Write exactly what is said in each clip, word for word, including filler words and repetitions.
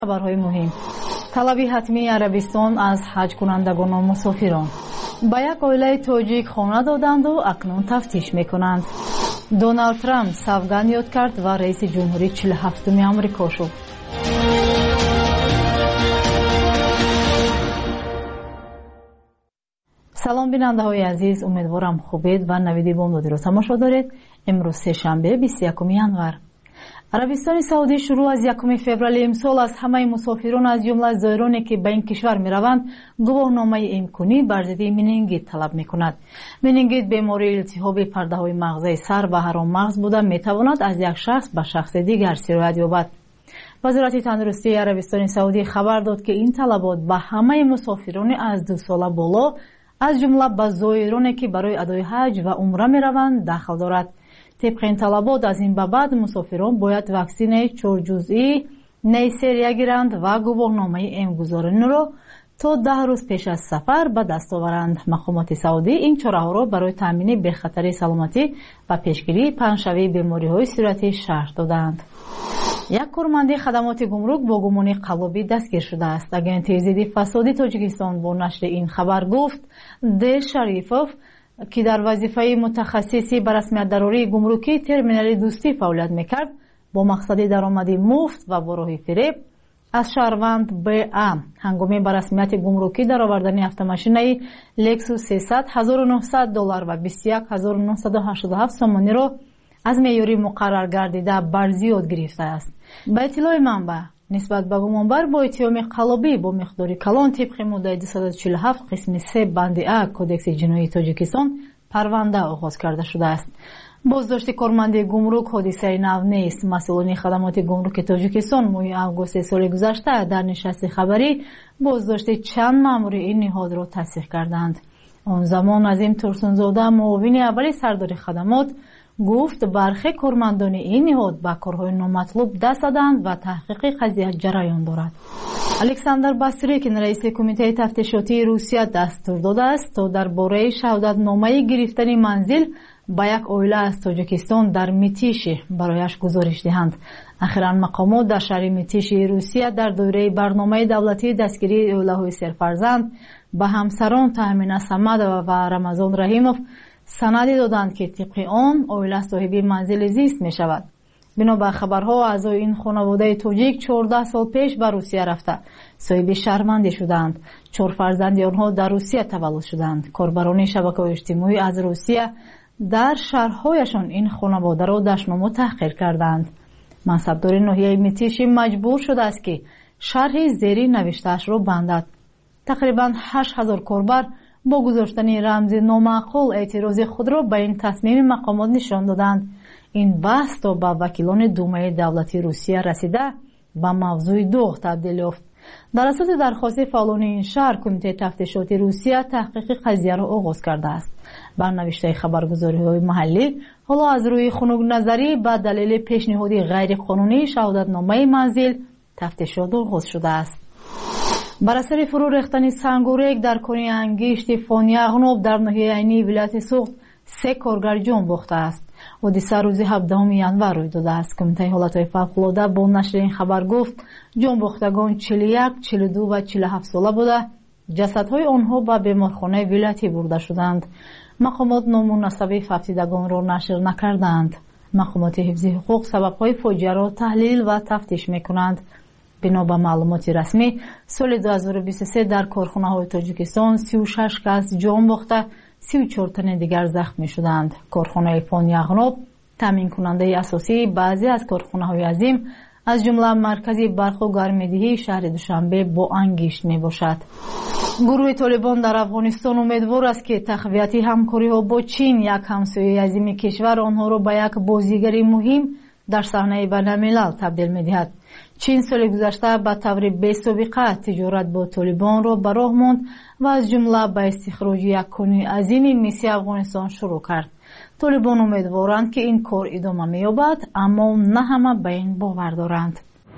خبرهای مهم. طلب حتمی عربستان از حج کنندگان و مسافران. با یک عائله تاجیک خانه دادند و اکنون تفتیش میکنند. دونالد ترامپ سوگند یاد کرد و رئیس جمهوری چهل و هفتم آمریکا شد. سلام بیننده های عزیز، امیدوارم خوبید و نویدی بامدادی رو تماشا دارید. امروز سه شنبه بیست و یکم ینور. عربستان سعودی شروع از یکم فوریه امسال از همه مسافران از جمله زائرانی که به این کشور میروند گواهنامه امکانی بر ضد منینگیت طلب میکند. منینگیت بیماری التهاب پرده های مغزی سر و حرام مغز بوده میتواند از یک شخص به شخص دیگر سرایت یابد. وزارت تندرستی عربستان سعودی خبر داد که این طلبات به همه مسافران از دو ساله بالا از جمله به زائرانی که برای ادای حج و عمره میروند داخل دارد. طبق این طلبات از این به بعد مسافران باید واکسین چهار جزئی نیسریا گیرند و گواهنامه امگذارانی را تا ده روز پیش از سفر به دست آورند. مقامات سعودی این چاره‌ها را برای تامین بخطر سلامتی و پیشگیری پنجشوی بیماری‌های صورتی شرح دادند. یک کارمند خدمات گمرک با گمان قلابی دستگیر شده است. اگنت ضد فساد تاجیکستان با نشر این خبر گفت دل شریفوف که در وظیفه متخصصی بر رسمیت دراری گمرکی ترمینال دوستی فعالیت میکرد با مقصد درآمدی مفت و با راه فریب از شهروند به ام هنگامی بر رسمیت گمرکی در آوردن اتوماشین لکسوس سیصد هزار و نهصد دلار و بیست و یک هزار و نهصد و هشتاد و هفت سومانی را از معیاری مقرر گردیده بر زیاد گرفته است. به اطلاع منبع نسبت به گمانبر با اتهام قلابی با مقداری کلان طبق ماده دویست و چهل و هفت قسم سه بند ا کدکس جنایی تاجیکستان پرونده آغاز کرده شده است. بازداشت کارمند گمرک حادثه نو نیست. مسئولان خدمات گمرک تاجیکستان ماه اوگوست سال گذشته در نشست خبری بازداشت چند مأمور این نهاد را تصدیق کردند. آن زمان عظیم ترسونزاده معاون اول سردار خدمات گفت برخی کارمندان این نهاد به کارهای نامطلوب دست دادند و تحقیق قضیه جریان دارد. الکساندر باستریکین رئیس کمیته تفتیشاتی روسیه دستور داده است تا درباره شهادتنامه گرفتن منزل با یک عائله از تاجیکستان در میتیش برایش گزارش دهند. اخیراً مقامات در شهر میتیش روسیه در دوره برنامه دولتی دستگیری عائله‌های سرفرزند به همسران تامین صمد و رمضان رحیموف سندی دادند که طبق آن عائله صاحب منزل زیست می شود. بنا به خبرها اعضای این خانواده تاجیک چهارده سال پیش به روسیه رفته صاحب شهروندی شدند. چهار فرزند آنها در روسیه تولد شدند. کاربران شبکه‌های اجتماعی از روسیه در شهرهایشان این خانواده را دشنام و تحقیر کردند. منصبدار ناحیه میتیش مجبور شده است که شرح زیری نوشته‌اش را بندد. تقریباً هشت هزار کاربر با گذاشتن رمز نامعقول اعتراض خود را به این تصمیم مقامات نشان دادند. این بحث تا به وکیلان دومه دولتی روسیه رسیده به موضوع دوغ تبدیل یافت. در اساس درخواست فعالان این شهر کمیته تفتیشاتی روسیه تحقیق قضیه را آغاز کرده است. برنوشته خبرگزاری‌های محلی حالا از روی خنک نظری به دلیل پیشنهاد غیر قانونی شهادتنامه منزل تفتیشات آغاز شده است. بر اثر فرو ریختن سنگوریک در کنی انگشت فانی اغنوب در ناحیه عینی ولایت سوخت سه کارگر جان باخته است. حادثه روز هفدهم ینور روی داده است. کمیته حالتهای فوق‌العاده با نشر این خبر گفت جان باختگان چهل و یک، چهل و دو و چهل و هفت ساله بوده. جسدهای آنها به بیمارخانه ولایتی برده شدند. مقامات نام و نسب فقیدگان را نشر نکردند. مقامات حفظ حقوق سبب‌های فاجعه را تحلیل و تفتیش می‌کنند. بنا به معلومات رسمی سال دو هزار و بیست و سه در کارخانه‌های تاجیکستان سی و شش کس جان باخته، سی و چهار تن دیگر زخمی شدند. کارخانه فانی اغناب تامین کننده اساسی بعضی از کارخانه‌های عظیم از جمله مرکزی برق و گرمایدهی شهر دوشنبه با انگشت میباشد. گروه طالبان در افغانستان امیدوار است که تقویت همکاری‌ها با چین یک همسایه عظیم کشور آنها را به یک بازیگر مهم در صحنه بین‌الملل تبدیل می‌دهد. چین سال گذشته به طور بی‌سابقه تجارت با طالبان را به راه ماند و از جمله به استخراج یک کنی عظیم مس افغانستان شروع کرد. طالبان امیدوارند که این کار ادامه می‌یابد، اما نه همه به این باور دارند.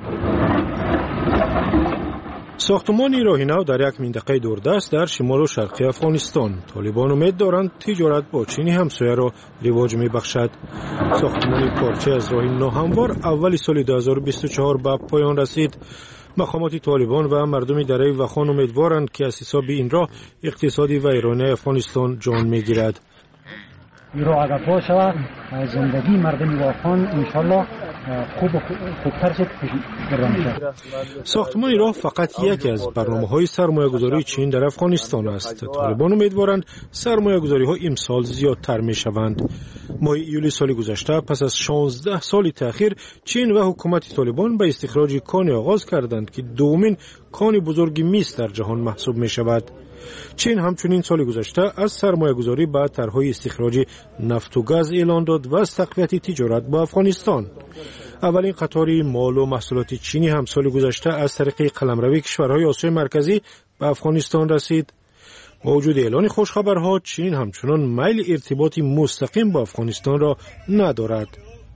ساختمان راهنو در یک منطقه دوردست در شمال و شرقی افغانستان. طالبان امید دارند تجارت با چین همسایه را رواج می‌بخشد. ساختمان پارچه از راه ناهموار اول سال دو هزار و بیست و چهار به پایان رسید. مقامات طالبان و مردم دره وخان امیدوارند که از حساب این راه اقتصادی ویرانه افغانستان جان میگیرد. این راه اگر باز شود زندگی مردم واخان انشالله خوب خوبتر شد برام. ساختمان راه فقط یکی از برنامه‌های سرمایه‌گذاری چین در افغانستان است. طالبان امیدوارند سرمایه‌گذاری‌ها امسال زیادتر می‌شوند. ماه ایول سال گذشته پس از شانزده سال تأخیر چین و حکومت طالبان به استخراج کان آغاز کردند که دومین کان بزرگ میز در جهان محسوب می‌شود. چین همچنین سال گذشته از سرمایه‌گذاری به طرح‌های استخراج نفت و گاز اعلان داد و از تقویت تجارت با افغانستان. اولین قطار مال و محصولات چینی هم سال گذشته از طریق قلمروی کشورهای آسیای مرکزی به افغانستان رسید. با وجود اعلان خوشخبرها، چین همچنان میل ارتباطی مستقیم با افغانستان را ندارد.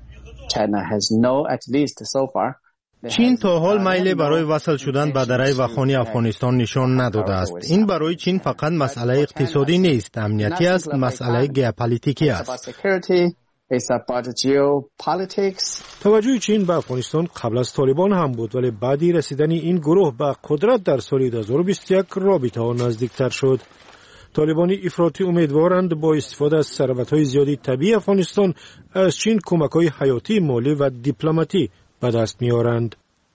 چین تا حال میل برای وصل شدن به دره وخانی افغانستان نشان نداده است. این برای چین فقط مسئله اقتصادی نیست، امنیتی است، مسئله ژئوپلیتیکی است. توجه چین به افغانستان قبل از طالبان هم بود، ولی بعدی رسیدن این گروه به قدرت در سال دو هزار و بیست و یک رابطه ها نزدیکتر شد. طالبانی افراطی امیدوارند با استفاده از ثروت‌های زیادی طبیعی افغانستان از چین کمک‌های حیاتی، مالی و دیپلماتی به دست می‌آورند.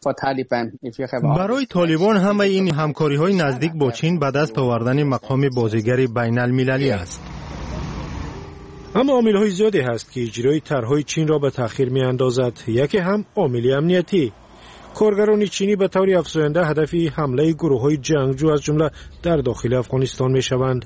برای طالبان همه این همکاری‌های نزدیک با چین به دست آوردن مقام بازیگر بین‌المللی است. اما عامل‌های زیادی هست که اجرای طرح‌های چین را به تأخیر می‌اندازد. یکی هم عامل امنیتی. کارگران چینی به طور افزاینده هدف حمله گروه‌های جنگجو از جمله در داخل افغانستان می‌شوند.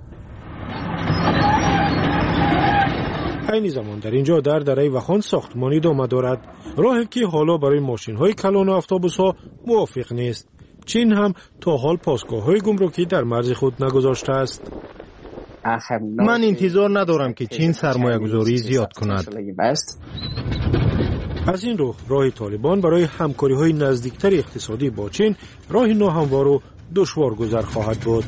این زمان در اینجا در دره وخان ساختمانی ادامه دارد، راهی که حالا برای ماشین‌های کلان و اتوبوس‌ها موافق نیست. چین هم تا حال پاسگاه‌های گمرکی در مرز خود نگذاشته است. من انتظار ندارم که چین سرمایه‌گذاری زیاد کند. از این رو راه طالبان برای همکاری‌های نزدیکتر اقتصادی با چین راه ناهموار و دشوارگذر خواهد بود.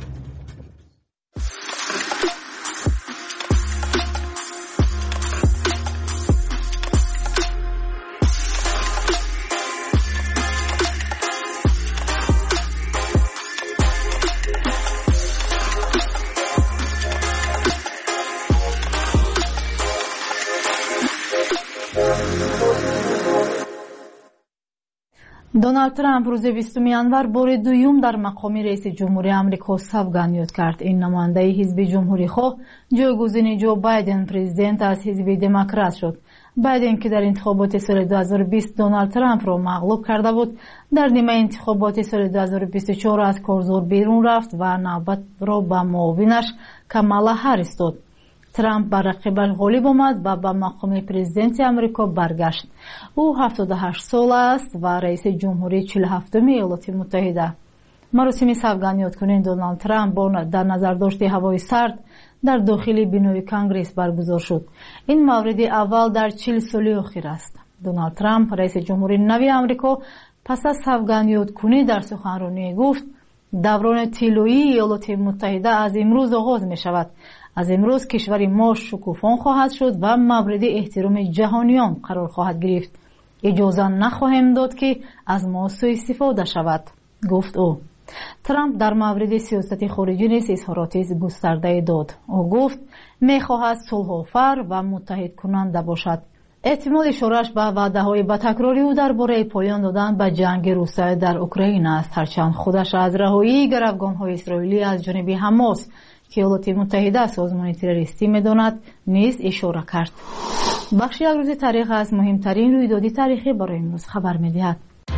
دونالد ترامپ روز بیستم январ بار دوم در مقام رئیس جمهوری آمریکا سوگند کرد. این نماینده حزب جمهوری خواه جایگزین جو بایدن پرزیدنت از حزب دموکرات شد. بایدن که در انتخابات سال دو هزار و بیست دونالد ترامپ را مغلوب کرده بود، در نیمه انتخابات سال دو هزار و بیست و چهار از کارزار بیرون رفت و نوبت را به معاونش کامالا هریس داد. ترامپ بر رقیبش غالب آمد و به مقام پرزیدنت آمریکا برگشت. او هفتاد و هشت سال است و رئیس جمهوری چهل و هفتم ایالات متحده. مراسم سوگند یادکنی دونالد ترامپ با در نظر داشته هوای سرد در داخل بینای کنگره برگزار شد. این مورد اول در چهل سال اخیر است. دونالد ترامپ رئیس جمهوری نو آمریکا پس از سوگند یادکنی در سخنرانی گفت دوران طلایی ایالات متحده از امروز آغاز می شود. از امروز کشور ما شکوفان خواهد شد و مورد احترام جهانیان قرار خواهد گرفت. اجازه نخواهیم داد که از ما سوء استفاده شود، گفت او. ترامپ در مورد سیاست خارجی نیز اظهارات گسترده داد. او گفت می‌خواهد صلح‌آفر و متحد کننده باشد. احتمال اشاره‌اش به وعده‌های با تکراری او درباره پایان دادن به جنگ روسیه در اوکراین است، هرچند خودش از رهایی گروگان‌های اسرائیلی از جانب حماس که ایالات متحده سازمان تروریستی می‌داند نیز اشاره کرد. بخشی از روز تاریخ از مهمترین رویدادی تاریخی برای امروز خبر می‌دهد.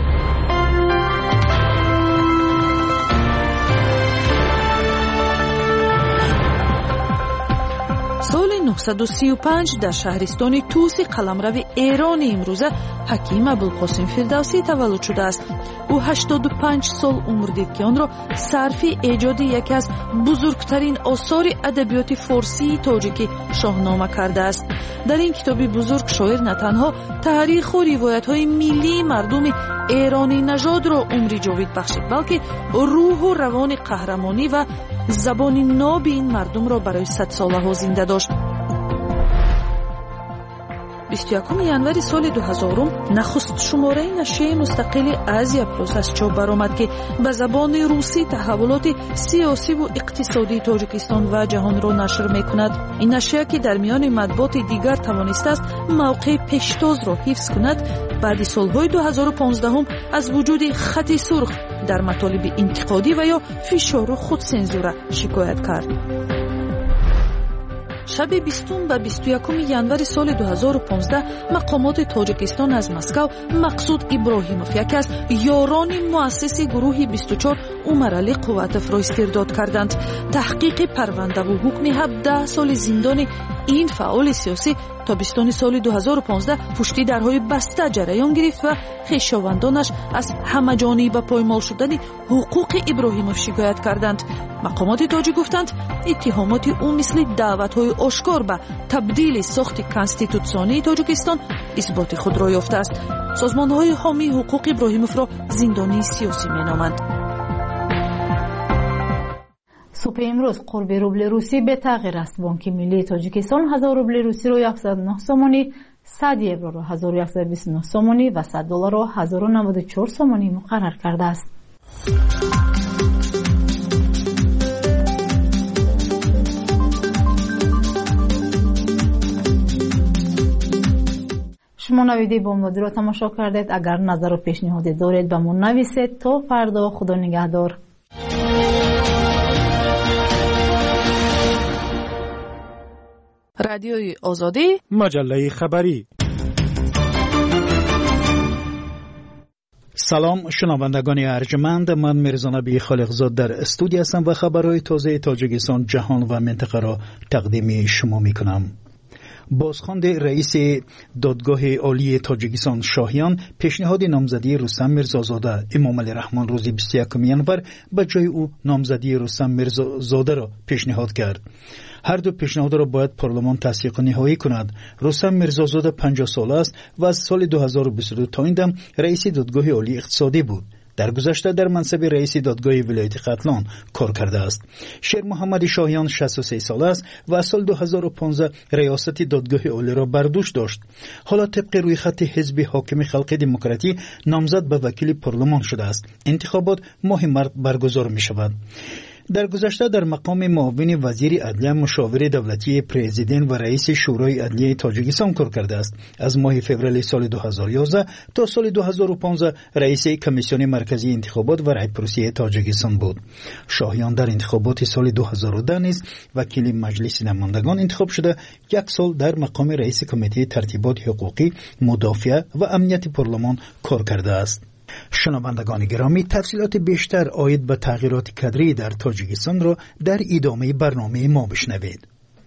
سال نهصد و سی و پنج در شهرستان توسی قلمرو ایران امروزه حکیم ابوالقاسم فردوسی تولد شده است. او هشتاد و پنج سال عمر دید که آن را صرف ایجاد یکی از بزرگترین آثار ادبیات فارسی تاجیکی شاهنامه کرده است. در این کتاب بزرگ شاعر نه تنها تاریخ و روایت‌های ملی مردم ایرانی نژاد را عمری جاوید بخشید، بلکه روح و روان قهرمانی و زبان ناب این مردم را برای صد ساله ها زنده داشت. بیست و یکم январи соли дуҳазорум нахуст шумораи нашрияи мустақили Азия Плюс аз чоп баромад ки ба забони русӣ таҳаввулоти сиёсиву иқтисодии Тоҷикистон ва ҷаҳонро нашр мекунад. ин нашрия ки дар миёни матбуоти дигар тавонистааст мавқеи пештозро ҳифз кунад, баъди солҳои дуҳазору понздаҳум аз вуҷуди хати сурх дар матолиби интиқодӣ ва ё фишору худсензура шикоят кард. шаби бистум ба бисту якум январи соли дуҳазору понздаҳ мақомоти Тоҷикистон аз Москав Мақсуд Иброҳимов, яке аз ёрони муассиси гурӯҳи бисту чор Умаралӣ Қувватовро истирдод карданд. таҳқиқи парвандаву ҳукми ҳабдаҳ соли зиндони ин фаъоли сиёсӣ тобистони соли дуҳазору понздаҳ пушти дарҳои баста ҷараён гирифт ва хешовандонаш аз ҳамаҷониба поймол шудани ҳуқуқи Иброҳимов шикоят карданд. мақомоти тоҷик гуфтанд иттиҳомоти ӯ мисли даъватҳои ошкор ба табдили сохти конститутсионии Тоҷикистон исботи худро ёфтааст. созмонҳои ҳомии ҳуқуқи Иброҳимовро зиндонии сиёсӣ меноманд. субҳи имрӯз қурби рубли русӣ бетағйир аст. бонки миллии Тоҷикистон ҳазор рубли русиро яксад у нӯҳ сомонӣ, сад евроро ҳазору яксад бисту нӯҳ сомонӣ ва сад долларро ҳазору наводу чор сомонӣ муқаррар кардааст. шумо навиди бомдодиро тамошо кардед. агар назару пешниҳоде доред ба мо нависед. то фардо, худо нигаҳдор. радиои озодӣ, маҷаллаи хабарӣ. салом шунавандагони арҷманд, ман Мирзонаби Холиқзод дар студия ҳастам ва хабарҳои тозаи Тоҷикистон, ҷаҳон ва минтақаро тақдими шумо мекунам. бозхонди раиси додгоҳи олии Тоҷикистон Шоҳиён пешниҳоди номзадии Рустам Мирзозода Эмомалӣ Раҳмон рӯзи бисту якум январ ба ҷои ӯ номзадии Рустам Мирзозодаро пешниҳод кард. ҳар ду пешниҳодро бояд парлумон тасдиқу ниҳоӣ кунад. Рустам Мирзозода панҷоҳ сола аст ва аз соли дуҳазору бисту ду то ин дам раиси додгоҳи олии иқтисодӣ буд. дар гузашта дар мансаби раиси додгоҳи вилояти Қатлон кор кардааст. Шермуҳаммади Шоҳиён шасту се сола аст ва аз соли дуҳазору понздаҳ раёсати додгоҳи олиро бар дӯш дошт. ҳоло табқи рӯйхати ҳизби ҳокими халқи демократӣ номзад ба вакили парлумон шудааст. интихобот моҳи март баргузор мешавад. дар гузашта дар мақоми муовини вазири адлия, мушовири давлатии президент ва раиси шӯрои адлияи Тоҷикистон кор кардааст. аз моҳи феврали соли дуҳазору ёздаҳ то соли дуҳазору понздаҳ раиси комиссиони марказии интихобот ва райпурсии Тоҷикистон буд. Шоҳиён дар интихоботи соли дуҳазору даҳ низ вакили маҷлиси намояндагон интихоб шуда як сол дар мақоми раиси комитаи тартиботи ҳуқуқӣ, мудофиа ва амнияти парлумон кор кардааст. шунавандагони гиромӣ, тафсилоти бештар оид ба тағйироти кадрӣ дар Тоҷикистонро дар идомаи барномаи мо бишнавед.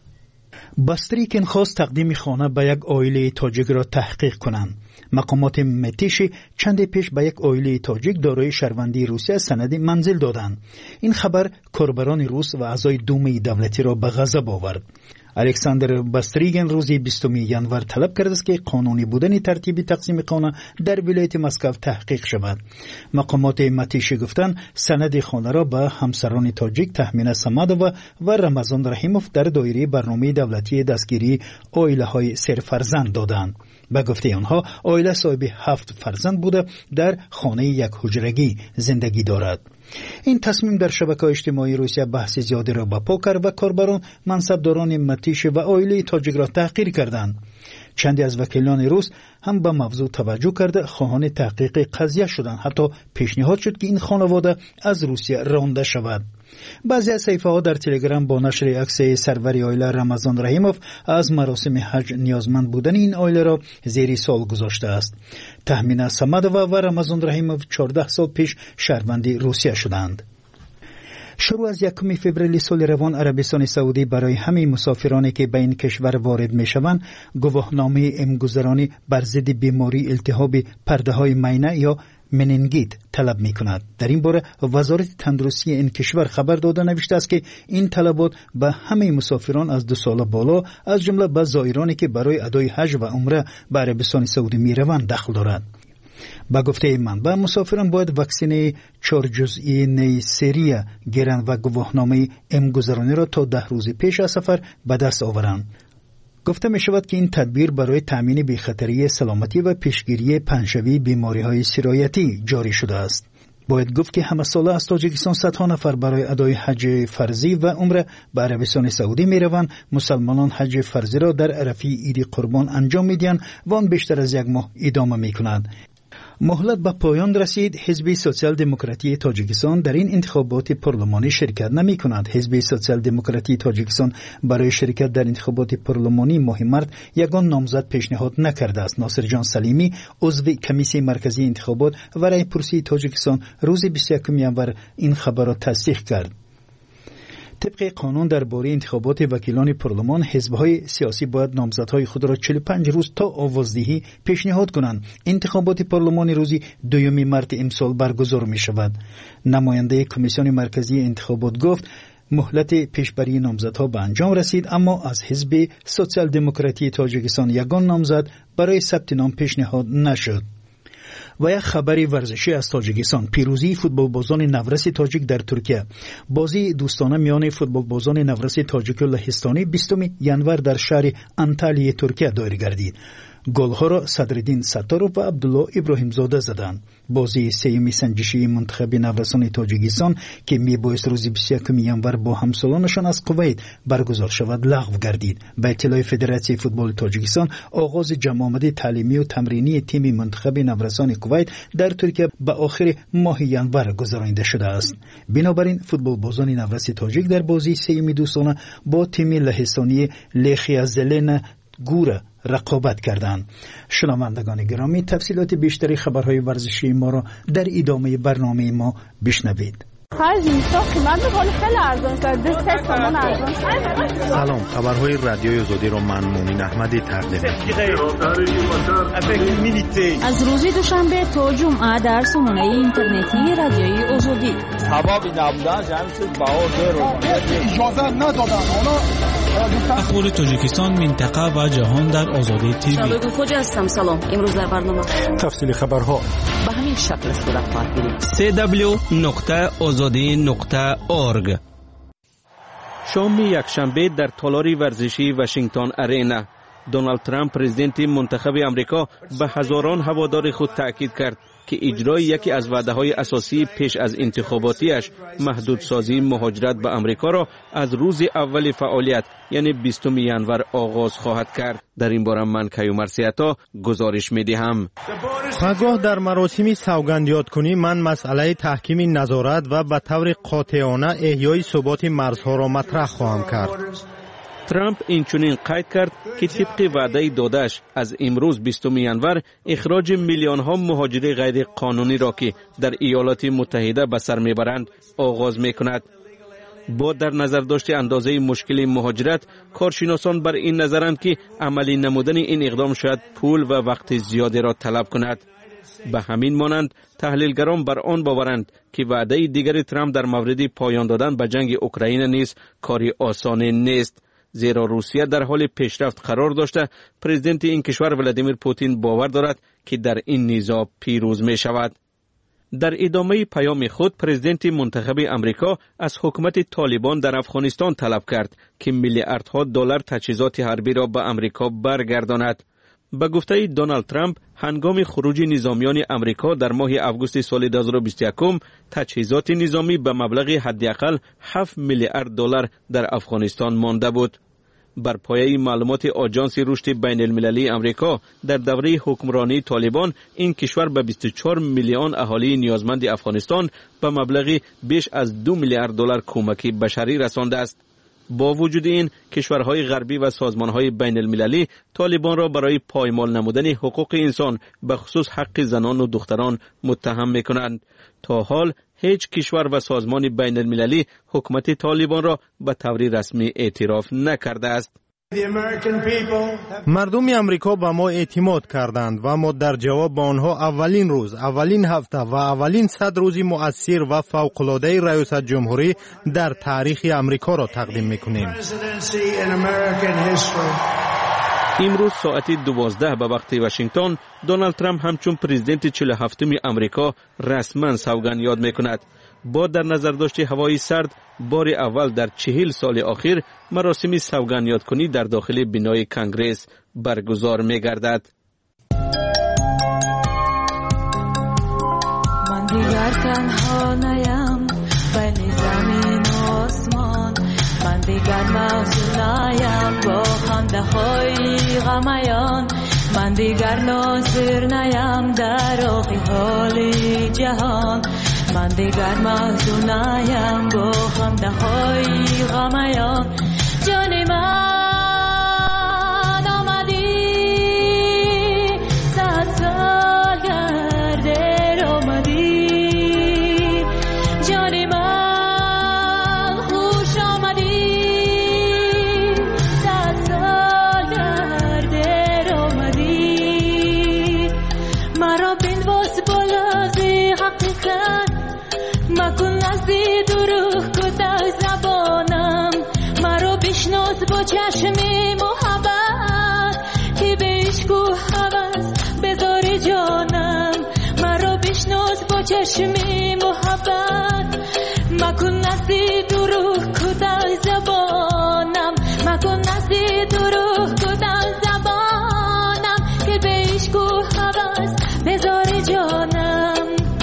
Бастрикин хост тақдими хона ба як оилаи тоҷикро таҳқиқ кунанд. мақомоти метиши чанде пеш ба як оилаи тоҷик дорои шаҳрвандии Русия санади манзил доданд. ин хабар корбарони рус ва аъзои думаи давлатиро ба ғазаб овард. Александр Бастриген рӯзи бистуми январ талаб кардааст ки қонунӣ будани тартиби тақсими хона дар вилояти Москав таҳқиқ шавад. мақомоти матиши гуфтанд санади хонаро ба ҳамсарони тоҷик Таҳмина Самадова ва Рамазон Раҳимов дар доираи барномаи давлатии дастгирии оилаҳои серфарзанд доданд. ба гуфтаи онҳо оила соҳиби ҳафт фарзанд буда дар хонаи якҳуҷрагӣ зиндагӣ дорад. ин тасмим дар шабакаҳои иҷтимоии Русия баҳси зиёдеро барпо кард ва корбарон мансабдорони матиши ва оилаи тоҷикро таҳқир карданд. чанде аз вакилони рус ҳам ба мавзӯъ таваҷҷӯҳ карда хоҳони таҳқиқи қазия шуданд. ҳатто пешниҳод шуд ки ин хонавода аз Русия ронда шавад. баъзе аз саҳифаҳо дар телеграм бо нашри аксияи сарвари оила Рамазон Раҳимов аз маросими ҳаҷ ниёзманд будани ин оиларо зери суол гузоштааст. Таҳмина Самадова ва Рамазон Раҳимов чордаҳ сол пеш шаҳрванди Русия шуданд. шурӯъ аз якуми феврали соли равон Арабистони Саудӣ барои ҳамаи мусофироне ки ба ин кишвар ворид мешаванд гувоҳномаи имгузаронӣ бар зидди бемории илтиҳоби пардаҳои майна ё менингит талаб мекунад. дар ин бора вазорати тандурустии ин кишвар хабар дода навиштааст ки ин талабот ба ҳамаи мусофирон аз ду сола боло, аз ҷумла ба зоироне ки барои адои ҳаҷ ва умра ба Арабистони Саудӣ мераванд дахл дорад. ба гуфтаи манбаъ мусофирон бояд ваксинаи чорҷузъии Нейсерия гиранд ва гувоҳномаи имгузарониро то даҳ рӯзи пеш аз сафар ба даст оваранд. گفته می شود که این تدبیر برای تأمین بی‌خطری سلامتی و پیشگیری پنجشوی بیماری‌های سرایتی جاری شده است. باید گفت که همه ساله از تاجیکستان صدها نفر برای ادای حج فرضی و عمره به عربستان سعودی می روند. مسلمانان حج فرضی را در عرفه عید قربان انجام می دهند و آن بیشتر از یک ماه ادامه می کنند. مهلت به پایان رسید. حزب سوسیال دموکراتی تاجیکستان در این انتخابات پارلمانی شرکت نمی کند. حزب سوسیال دموکراتی تاجیکستان برای شرکت در انتخابات پارلمانی ماه مارس یگان نامزد پیشنهاد نکرده است. ناصر جان سلیمی عضو کمیسیون مرکزی انتخابات و رای پرسی تاجیکستان روز بیست و یکم ژانویه این خبر را تصدیق کرد. طبق قانون درباره انتخابات وکیلان پارلمان، حزب‌های سیاسی باید نامزدهای خود را چهل و پنج روز تا آوازدهی پیشنهاد کنند. انتخابات پارلمانی روزی دوم مارس امسال برگزار می شود. نماینده کمیسیون مرکزی انتخابات گفت مهلت پیشبری نامزدها به انجام رسید، اما از حزب سوسیال دموکراتی تاجیکستان یگان نامزد برای ثبت نام پیشنهاد نشد. و یک خبری ورزشی از تاجیکستان. پیروزی فوتبال بازان نورس تاجیک در ترکیه. بازی دوستانه میان فوتبال بازان نورس تاجیک و لهستانی بیستم ژانویه در شهر انتالیه ترکیه دایر گردید. گل‌ها را صدرالدین ستارov و عبدالله ابراهیم زاده زدند. بازی سیمی سنجشی منتخب نورسان تاجیکستان که میبایست روز بیست و یکم ژانویه با همسالانشان از کویت برگزار شود لغو گردید. به اطلاع فدراسیون فوتبال تاجیکستان، آغاز جمع آمد تعلیمی و تمرینی تیم منتخب نورسان کویت در ترکیه به آخر ماه ژانویه گذرانده شده است. بنابراین فوتبال بازان نورس تاجیک در بازی سیمی دوستانه با تیم لهستانی لخیا زلن گوره رقابت کردند. شنوندگان گرامی، تفصیلات بیشتری خبرهای ورزشی ما را در ادامه برنامه ما بشنوید. سلام، خبرهای رادیوی آزادی را من مومن احمدی تقدیم می‌کنم. از روز دوشنبه تا جمعه در سامانه اینترنتی رادیوی آزادی. سببی نبودن جمعیت بهار رو اجازه ندادن. اخبار تاجیکستان، منطقه و جهان در آزادی تیوی. شبکه کجا هستم؟ سلام. امروز در برنامه تفصیل خبرها به همین شکل صورت خواهد گرفت. سی دبلیو نقطه آزادی نقطه اورگ. شام یکشنبه در تالار ورزشی واشنگتن ارینا، دونالد ترامپ پرزیدنت منتخب آمریکا به هزاران هوادار خود تاکید کرد که اجرای یکی از وعده‌های اساسی پیش از انتخاباتیش، محدودسازی مهاجرت به آمریکا را از روز اول فعالیت یعنی بیستم ژانویه آغاز خواهد کرد. در این باره من کیومرث عطا گزارش می‌دهم. آگاه در مراسم سوگند یادکنی من مسئله تحکیم نظارت و به طور قاطعانه احیای ثبات مرزها را مطرح خواهم کرد. ترامپ اینچنین قید کرد که طبق وعده دادش از امروز بیستم ژانویه اخراج میلیون ها مهاجر غیر قانونی را که در ایالات متحده به سر میبرند آغاز میکند. با در نظر داشته اندازه مشکل مهاجرت، کارشناسان بر این نظرند که عملی نمودن این اقدام شاید پول و وقت زیادی را طلب کند. به همین مانند تحلیلگران بر آن باورند که وعده دیگر ترامپ در مورد پایان دادن به جنگ اوکراین نیز کاری آسان نیست، زیرا روسیه در حال پیشرفت قرار داشته. پرزیدنت این کشور ولادیمیر پوتین باور دارد که در این نزاع پیروز می شود. در ادامه پیام خود، پرزیدنت منتخب آمریکا از حکومت طالبان در افغانستان طلب کرد که میلیاردها دلار تجهیزات حربی را به آمریکا برگرداند. به گفته دونالد ترامپ، هنگام خروج نظامیان آمریکا در ماه آگوست سال دو هزار و بیست و یک، تجهیزات نظامی به مبلغ حداقل هفت میلیارد دلار در افغانستان مانده بود. بر پایه معلومات آژانس رشد بین المللی آمریکا، در دوره حکمرانی طالبان این کشور به بیست و چهار میلیون اهالی نیازمند افغانستان به مبلغ بیش از دو میلیارد دلار کمک بشری رسانده است. با وجود این، کشورهای غربی و سازمانهای بین المللی طالبان را برای پایمال نمودن حقوق انسان به خصوص حق زنان و دختران متهم می‌کنند. تا حال هیچ کشور و سازمان بین المللی حکومت طالبان را به طور رسمی اعتراف نکرده است. مردم امریکا به ما اعتماد کردند و ما در جواب به آنها اولین روز، اولین هفته و اولین صد روزی مؤثر و فوق‌العاده ریاست جمهوری در تاریخ امریکا را تقدیم می‌کنیم. امروز ساعت دوازده به وقت واشنگتن دونالد ترامپ همچون پرزیدنت چهل و هفتم امریکا رسما سوگند یاد میکند. با در نظر داشت هوای سرد بار اول در چهل سال اخیر مراسم سوگند یادکنی در داخل بنای کنگره برگزار میگردد. من دیگر تنها نیم بین زمین و آسمان، من دیگر محزون نیم با خنده های غمیان، من دیگر ناظر نیم در آخی حال جهان، من دیگر محزون نیم با خنده های غمیان. جان من آمدی صد سال گرده آمدی، جان من خوش آمدی صد سال گرده آمدی. مرا بنواز بالازی حقیقت مکن نزدی دروغ کتا زبانم، مرا بشناس با چشمی محبت که به عشق و هوس بذاری جانم، مرا بشناس با چشمی محبت مکن نزدی دروغ کتا زبانم، مکن نزدی دروغ کتا زبانم که به عشق و هوس بذاری جانم.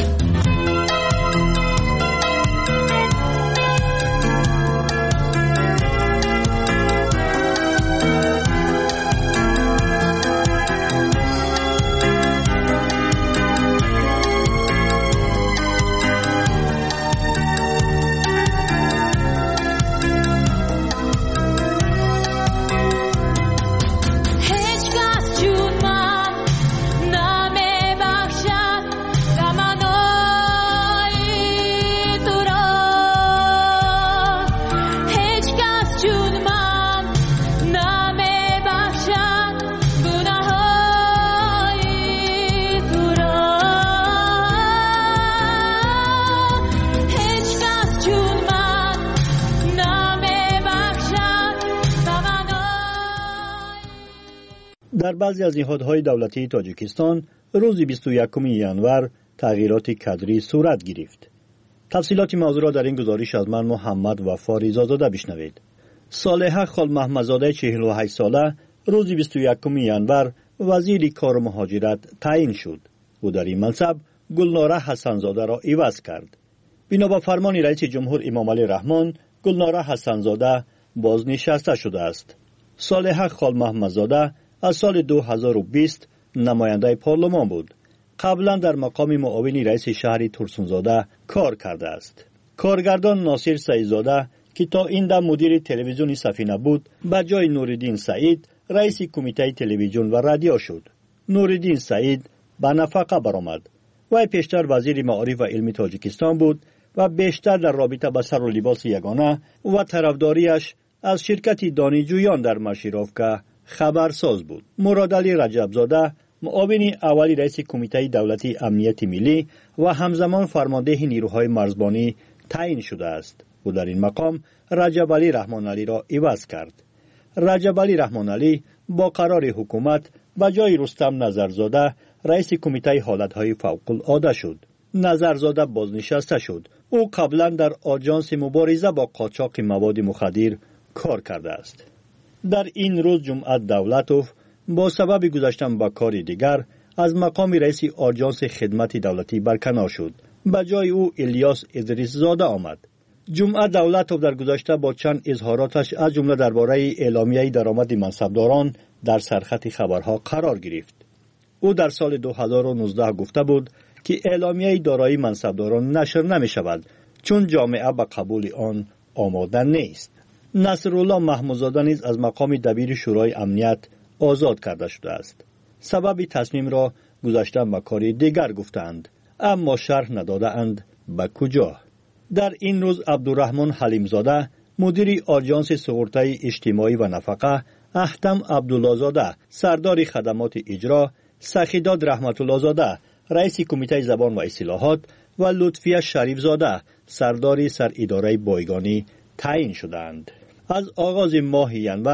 در بعضی از نهادهای دولتی تاجیکستان روز بیست و یکم ژانویه تغییرات کادری صورت گرفت. تفصیلات موضوع را در این گزارش از من محمد وفاری زاده بشنوید. صالحه خال محمدزاده چهل و هشت ساله روز بیست و یکم ژانویه وزیر کار و مهاجرت تعیین شد. او در این منصب گلناره حسنزاده را عوض کرد. بنا به فرمان رئیس جمهور امام علی رحمان، گلناره حسنزاده بازنشسته شده است. صالحه خال محمدزاده از سال دو هزار و بیست نماینده پارلمان بود. قبلا در مقام معاون رئیس شهر ترسونزاده کار کرده است. کارگردان ناصر سعیدزاده که تا این دم مدیر تلویزیون سفینه بود، به جای نوردین سعید رئیس کمیته تلویزیون و رادیو شد. نوردین سعید به نفقه برآمد. وی پیشتر وزیر معارف و علم تاجیکستان بود و بیشتر در رابطه با سر و لباس یگانه و طرفداریش از شرکت دانشجویان در مشیرافکا خبرساز بود. مرادعلی رجبزاده معاون اولی رئیس کمیته دولتی امنیت ملی و همزمان فرمانده نیروهای مرزبانی تعیین شده است. او در این مقام رجبعلی رحمان علی را عوض کرد. رجبعلی رحمان علی با قرار حکومت به جای رستم نظرزاده رئیس کمیته حالتهای فوق العاده شد. نظرزاده بازنشسته شد. او قبلا در آژانس مبارزه با قاچاق مواد مخدر کار کرده است. در این روز جمعه دولتوف با سبب گذاشتن به کار دیگر از مقام رئیس آژانس خدمت دولتی برکنار شد. به جای او الیاس ادریس زاده آمد. جمعه دولتوف در گذشته با چند اظهاراتش از جمله درباره اعلامیه درآمد منصبداران در سرخط خبرها قرار گرفت. او در سال دو هزار و نوزده گفته بود که اعلامیه دارایی منصبداران نشر نمی شود چون جامعه به قبول آن آماده نیست. نصرالله محمودزاده نیز از مقام دبیر شورای امنیت آزاد کرده شده است. سبب تصمیم را گذاشتن به کار دیگر گفتند، اما شرح نداده اند به کجا. در این روز عبدالرحمن حلیمزاده مدیر آژانس سئورته اجتماعی و نفقه، احتم عبداللهزاده سردار خدمات اجرا، سخیداد رحمت الله زاده رئیس کمیته زبان و اصلاحات و لطفیه شریف زاده سردار سر اداره بایگانی تعیین شدند. از آغاز ماه ژانویه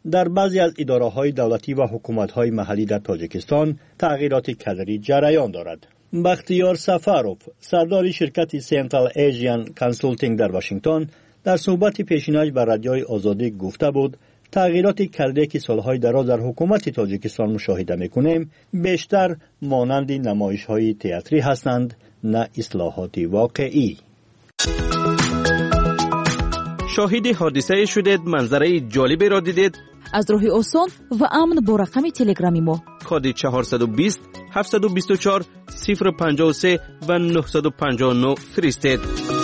در بعضی از اداره‌های دولتی و حکومت‌های محلی در تاجیکستان تغییرات کادری جریان دارد. بختیار سفاروف، سردار شرکت سنترال ایژین کانسالتینگ در واشنگتن، در صحبت پیشینش بر رادیوی آزادی گفته بود تغییرات کادری که سالهای دراز در حکومت تاجیکستان مشاهده می‌کنیم بیشتر مانند نمایش‌های تئاتری هستند نه اصلاحات واقعی. شاهد حادثه شدید، منظره جالبی را دیدید؟ از راه آسان و امن با رقم تلگرامی ما کد چهارصد و بیست هفتصد و بیست و چهار صفر پنجاه و سه و نهصد و پنجاه و نه فرستید.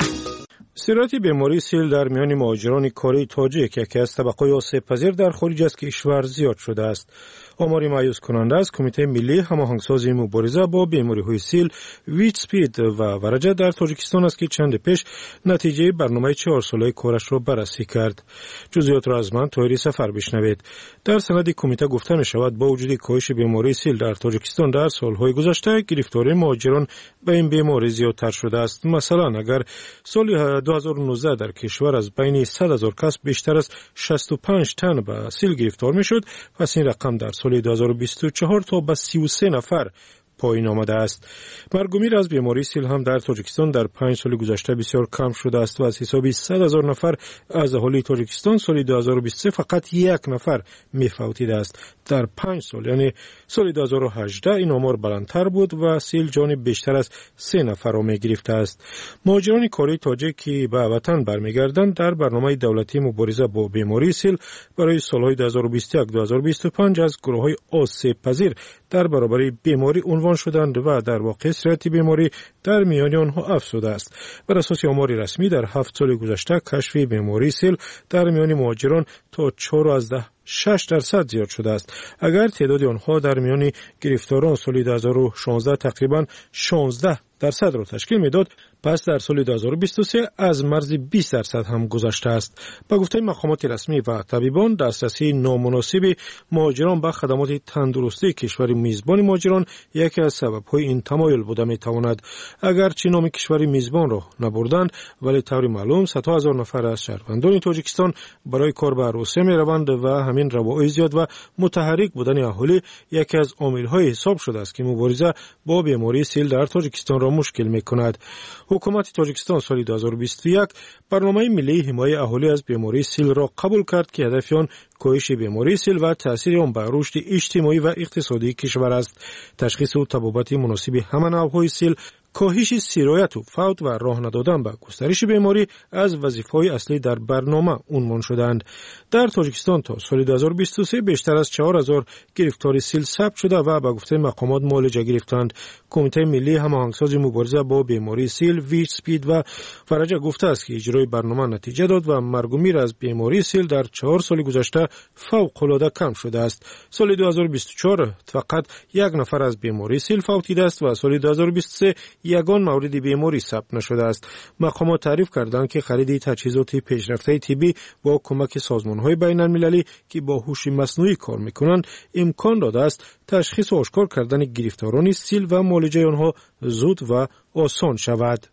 سرعت بیماری سیل در میان مهاجران کاری تاجیک یکی از طبقات آسیب پذیر در خارج از کشور زیاد شده است. آماری مایوس کننده از کمیته ملی هماهنگسازی مبارزه با بیماری‌های سیل ویچ سپید و ورجه در تاجیکستان است که چند پیش نتیجه برنامه چهار ساله کارش را بررسی کرد. جزئیات را از من طاهری سفر بشنوید. در سند کمیته گفته می شود با وجود کاهش بیماری سیل در تاجیکستان در سالهای گذشته گرفتاری مهاجران به این بیماری زیادتر شده است. مثلا اگر سال دو هزار و نوزده در کشور از بین صد هزار کس بیشتر از شصت و پنج تن به سیل گرفتار می شد، پس این رقم در سال دو هزار و بیست و چهار تا به سی و سه نفر پایین آمده است. مرگ از بیماری سیل هم در تاجیکستان در پنج سال گذشته بسیار کم شده است و از حساب صد هزار نفر از اهالی تاجیکستان سال دو هزار و بیست و سه فقط یک نفر میفوتیده است. در پنج سال یعنی سال دو هزار و هجده این آمار بلندتر بود و سیل جان بیشتر از سه نفر را میگرفته است. مهاجران کاری تاجیک که به وطن برمیگردند در برنامه دولتی مبارزه با بیماری سیل برای سالهای دو هزار و بیست و یک تا دو هزار و بیست و پنج از گروه‌های آسیب پذیر در برابر بیماری عنوان شدند و در واقع سرعت بیماری در میان آنها افزوده است. بر اساس آمار رسمی در هفت سال گذشته کشف بیماری سیل در میان مهاجران تا چهار و شش درصد زیاد شده است. اگر تعداد آنها در میان گرفتاران سال دو هزار و شانزده تقریبا شانزده درصد را تشکیل میداد، پس در سال دو هزار و بیست و سه از مرز بیست درصد هم گذشته است. با گفته مقامات رسمی و طبیبان دسترسی نامناسب مهاجران به خدمات تندرستی کشور میزبان مهاجران یکی از سبب‌های این تمایل بوده میتواند. اگرچه نام کشور میزبان را نبردند ولی طور معلوم صدها هزار نفر از شهروندان تاجیکستان برای کار به روسیه میروند و همین روابط زیاد و متحرک بودن اهالی یکی از عامل‌های حساب شده است که مبارزه با بیماری سیل در تاجیکستان را مشکل میکند. حکومت تاجیکستان سال دو هزار و بیست و یک برنامه ملی حمایت اهالی از بیماری سیل را قبول کرد که هدف آن کاهش بیماری سیل و تأثیر آن بر رشد اجتماعی و اقتصادی کشور است. تشخیص و تبابت مناسب همه نوع‌های سیل، کاهش سرایت و فوت و راه ندادن به گسترش بیماری از وظیفه‌های اصلی در برنامه عنوان شدند. در تاجیکستان تا سال دو هزار و بیست و سه بیشتر از چهار هزار گرفتاری سیل ثبت شده و به گفته مقامات معالجه گرفتند. کمیته ملی هماهنگسازی مبارزه با بیماری سیل ویچ سپید و فرجه گفته است که اجرای برنامه نتیجه داد و مرگ و میر از بیماری سیل در چهار سال گذشته فوق‌العاده کم شده است. سال دو هزار و بیست و چهار فقط یک نفر از بیماری سیل فوتیده است و سال دو هزار و بیست و سه یگان مورد بیماری ثبت نشده است. مقامات تعریف کردند که خرید تجهیزات پیشرفته طبی با کمک سازمان‌های بین‌المللی که با هوش مصنوعی کار می‌کنند امکان داده است تشخیص و آشکار کردن گرفتاران سیل و معالجه آنها زود و آسان شود.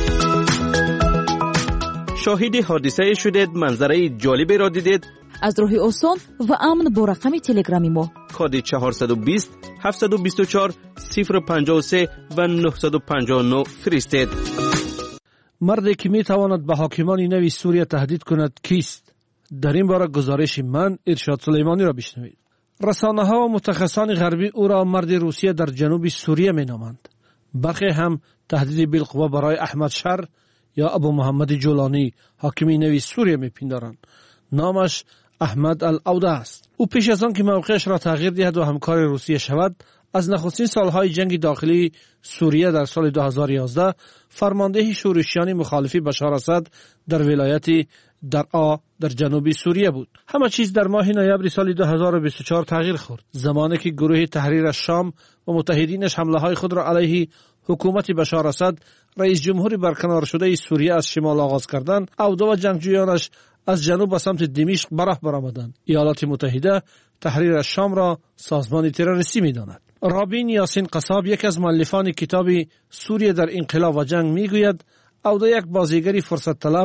شاهد حادثه شدید، منظره جالبی را دیدید؟ از راه آسان و امن با رقم تلگرامی ما کد چهارصد و بیست هفتصد و بیست و چهار صفر پنجاه و سه و نهصد و پنجاه و نه فرستید. مردی که می تواند به حاکمان نوی سوریه تهدید کند کیست؟ در این باره گزارش من ارشاد سلیمانی را بشنوید. رسانه ها و متخصصان غربی او را مرد روسیه در جنوب سوریه می نامند. برخی هم تهدید بالقوا برای احمد شر یا ابو محمد جولانی حاکم نوی سوریه می پندارند. نامش احمد الاوده است. او پیش از آن که موقعش را تغییر دهد و همکار روسیه شود، از نخستین سالهای جنگ داخلی سوریه در سال دو هزار و یازده فرمانده شورشیان مخالفی بشار اسد در ولایت درعا در جنوب سوریه بود. همه چیز در ماه نوامبر سال دو هزار و بیست و چهار تغییر خورد، زمانی که گروه تحریر شام و متحدینش حمله های خود را علیه حکومت بشار اسد رئیس جمهور برکنار شده سوریه از شمال آغاز کردند. اوده و جنگجویانش از جنوب به سمت دمشق به راه برآمدند. ایالات متحده تحریر شام را سازمان تروریستی می‌داند. رابین یاسین قصاب، یک از مؤلفان کتاب سوریه در انقلاب و جنگ، میگوید اوده یک بازیگری فرصت طلب،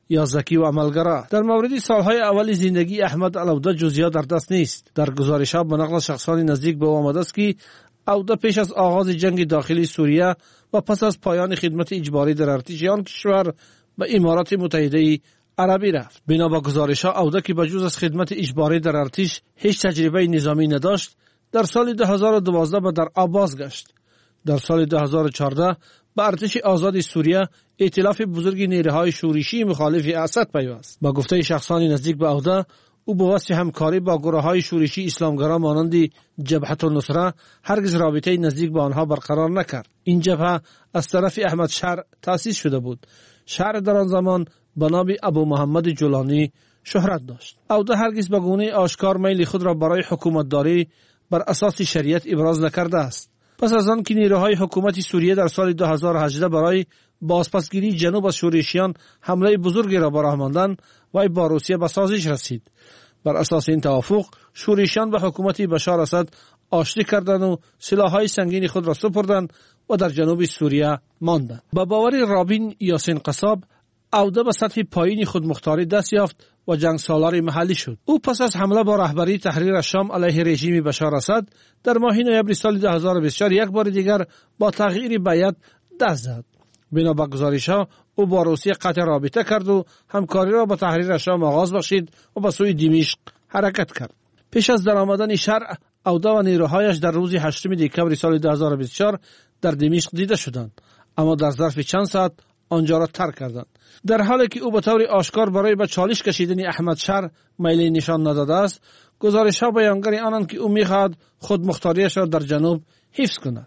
یا ذکی و عملگرا. در مورد سالهای اول زندگی احمد العوده جزئیات در دست نیست. در گزارش‌ها به نقل شخصان نزدیک به او آمده است که عوده پیش از آغاز جنگ داخلی سوریه و پس از پایان خدمت اجباری در ارتش آن کشور به امارات متحده عربی رفت. بنا به گزارش‌ها عوده که بجز از خدمت اجباری در ارتش هیچ تجربه نظامی نداشت، در سال دو هزار و دوازده به در آب بازگشت. در سال دو هزار و چهارده به ارتش آزاد سوریه ائتلاف بزرگ نیروهای شورشی مخالف اسد پیوست. با گفته شخصان نزدیک به عوده، او به واسطه همکاری با گروه‌های شورشی اسلامگرا مانند جبهه النصره هرگز رابطه نزدیک با آنها برقرار نکرد. این جبهه از طرف احمد شهر تأسیس شده بود. شهر در آن زمان به نام ابو محمد جولانی شهرت داشت. عوده هرگز به گونه آشکار میل خود را برای حکومتداری بر اساس شریعت ابراز نکرده است. پس از آن که نیروهای حکومت سوریه در سال دو هزار و هجده برای بازپسگیری جنوب از شورشیان حمله بزرگی را به راه ماندند، وی با روسیه به سازش رسید. بر اساس این توافق شورشیان به حکومت بشار اسد آشتی کردند و سلاح‌های سنگین خود را سپردند و در جنوب سوریه ماندند. با باور رابین یاسین قصاب، عوده به سطح پایین خودمختاری دست یافت و جنگ سالار محلی شد. او پس از حمله با رهبری تحریر شام علیه رژیم بشار اسد در ماه نوامبر سال دو هزار و بیست و چهار یک بار دیگر با تغییر بیعت دست زد. بنا به گزارش‌ها او با روسیه قطع رابطه کرد و همکاری را با تحریر شام آغاز بخشید و به سوی دمشق حرکت کرد. پیش از درآمدن شرع، عوده و نیروهایش در روز هشتم دکمبر سال دو هزار و بیست و چهار در دمشق دیده شدند، اما در ظرف چند ساعت آنجا را ترک کردند. در حالی که او به طور آشکار برای به چالش کشیدن احمد شهر میل نشان نداده است، گزارش‌ها بیانگر آنند که او می‌خواهد خود مختاریش را در جنوب حفظ کند.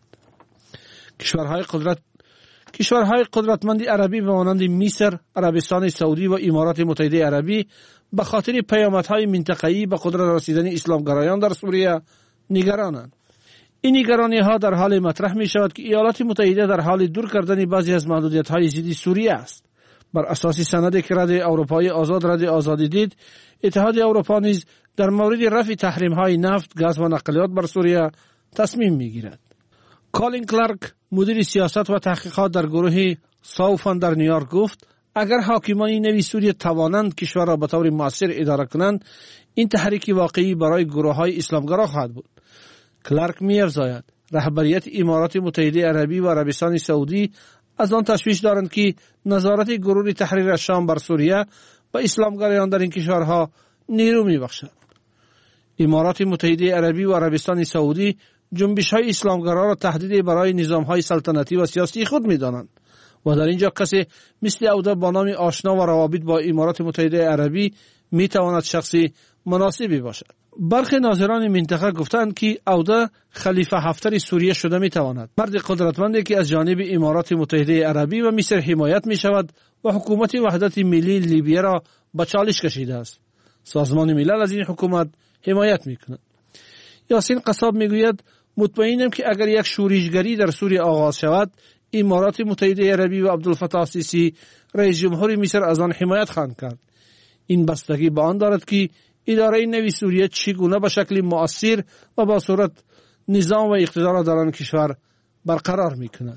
کشورهای قدرت کشورهای قدرتمند عربی و مانند مصر، عربستان سعودی و امارات متحده عربی به خاطر پیامدهای منطقه‌ای به قدرت رسیدن اسلامگرایان در سوریه نگرانند. این نگرانی‌ها در حال مطرح می‌شود که ایالات متحده در حال دور کردن بعضی از محدودیت‌های ضد سوریه است. بر اساس سندی که رده اروپایی آزاد رده آزادی دید، اتحاد اروپا نیز در مورد رفع تحریم‌های نفت، گاز و نقلیات بر سوریه تصمیم می‌گیرد. کالین کلارک، مدیر سیاست و تحقیقات در گروه ساوفن در نیویورک گفت: اگر حاکمان نوی سوریه توانند کشور را به طور مؤثر اداره کنند، این تحریک واقعی برای گروه‌های اسلامگرا خواهد بود. کلارک می‌افزاید رهبریت امارات متحده عربی و عربستان سعودی از آن تشویش دارند که نظارت گروه تحریر شام بر سوریه و اسلامگرایان در این کشورها نیرو می‌بخشد. امارات متحده عربی و عربستان سعودی جنبش‌های اسلامگرا را تهدید برای نظام‌های سلطنتی و سیاسی خود می‌دانند و در اینجا کسی مثل عوده با نام آشنا و روابط با امارات متحده عربی می‌تواند شخصی مناسبی باشد. برخی ناظران منطقه گفتند که عوده خلیفه هفتر سوریه شده می‌تواند. مرد قدرتمندی که از جانب امارات متحده عربی و مصر حمایت می‌شود و حکومت وحدت ملی لیبیه را به چالش کشیده است. سازمان ملل از این حکومت حمایت می‌کند. یاسین قصاب می‌گوید: مطمئنم که اگر یک شورشگری در سوریه آغاز شود، امارات متحده عربی و عبدالفتاح السیسی رئیس جمهور مصر از آن حمایت خواهند کرد. این بستگی به آن دارد که اداره نوی سوریه چگونه به شکل مؤثر و با صورت نظام و اقتدار را در آن کشور برقرار می‌کند.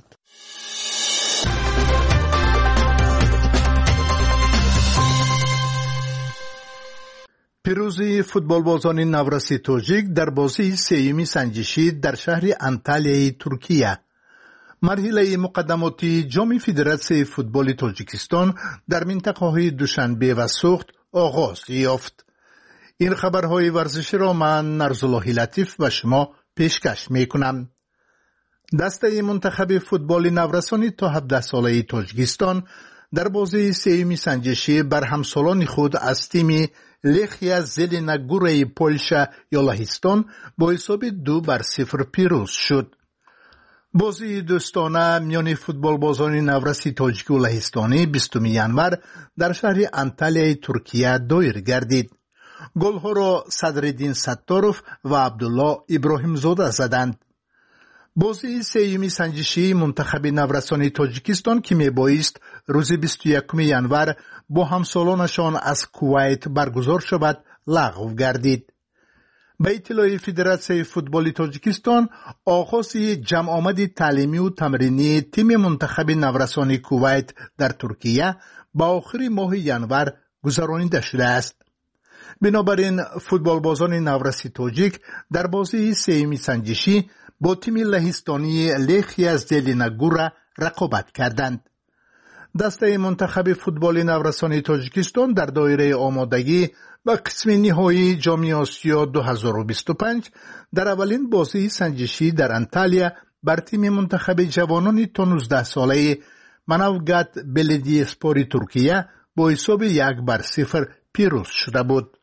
پیروزی فوتبالبازان نورسی تاجیک در بازی سیمی سنجشی در شهر انتالیای ترکیه. مرحله مقدماتی جام فدراسیون فوتبال تاجیکستان در منطقه‌های دوشنبه و سوخت آغاز یافت. این خبرهای ورزشی را من نرزالله لطیف به شما پیشکش میکنم. دسته منتخب فوتبال نورسانی تا هفده ساله تاجیکستان در بازی سیمی سنجشی بر همسالان خود از تیم لخیا زلنا گوره پولشا یا لهستان با حساب دو بر صفر پیروز شد. بازی دوستانه میان فوتبال بازان نورسی تاجیک و لهستانی بیستم ژانویه در شهر انتالیای ترکیه دایر گردید. گل‌ها را صدرالدین ستاروف و عبدالله ابراهیم زاده زدند. بازی سیمی سنجشی منتخب نورسانی تاجیکستان که میبایست روز بیست و یکم ژانویه با همسالانشان از کویت برگزار شود لغو گردید. به اطلاع فدراسیون فوتبال تاجیکستان، آغاز جمع آمد تعلیمی و تمرینی تیم منتخب نورسان کویت در ترکیه با آخر ماه ژانویه گذرانیده شده است. بنابراین فوتبال بازان نورسی تاجیک در بازی سه‌م سنجشی با تیم لهستانی لخی از زلینگور رقابت کردند. دسته منتخب فوتبال نورسان تاجیکستان در دایره آمادگی و قسم نهایی جام آسیا دو هزار و بیست و پنج در اولین بازی سنجشی در انتالیا بر تیم منتخب جوانان تا نوزده ساله منوگات بلدیسپور ترکیه با حساب یک بر صفر پیروز شده بود.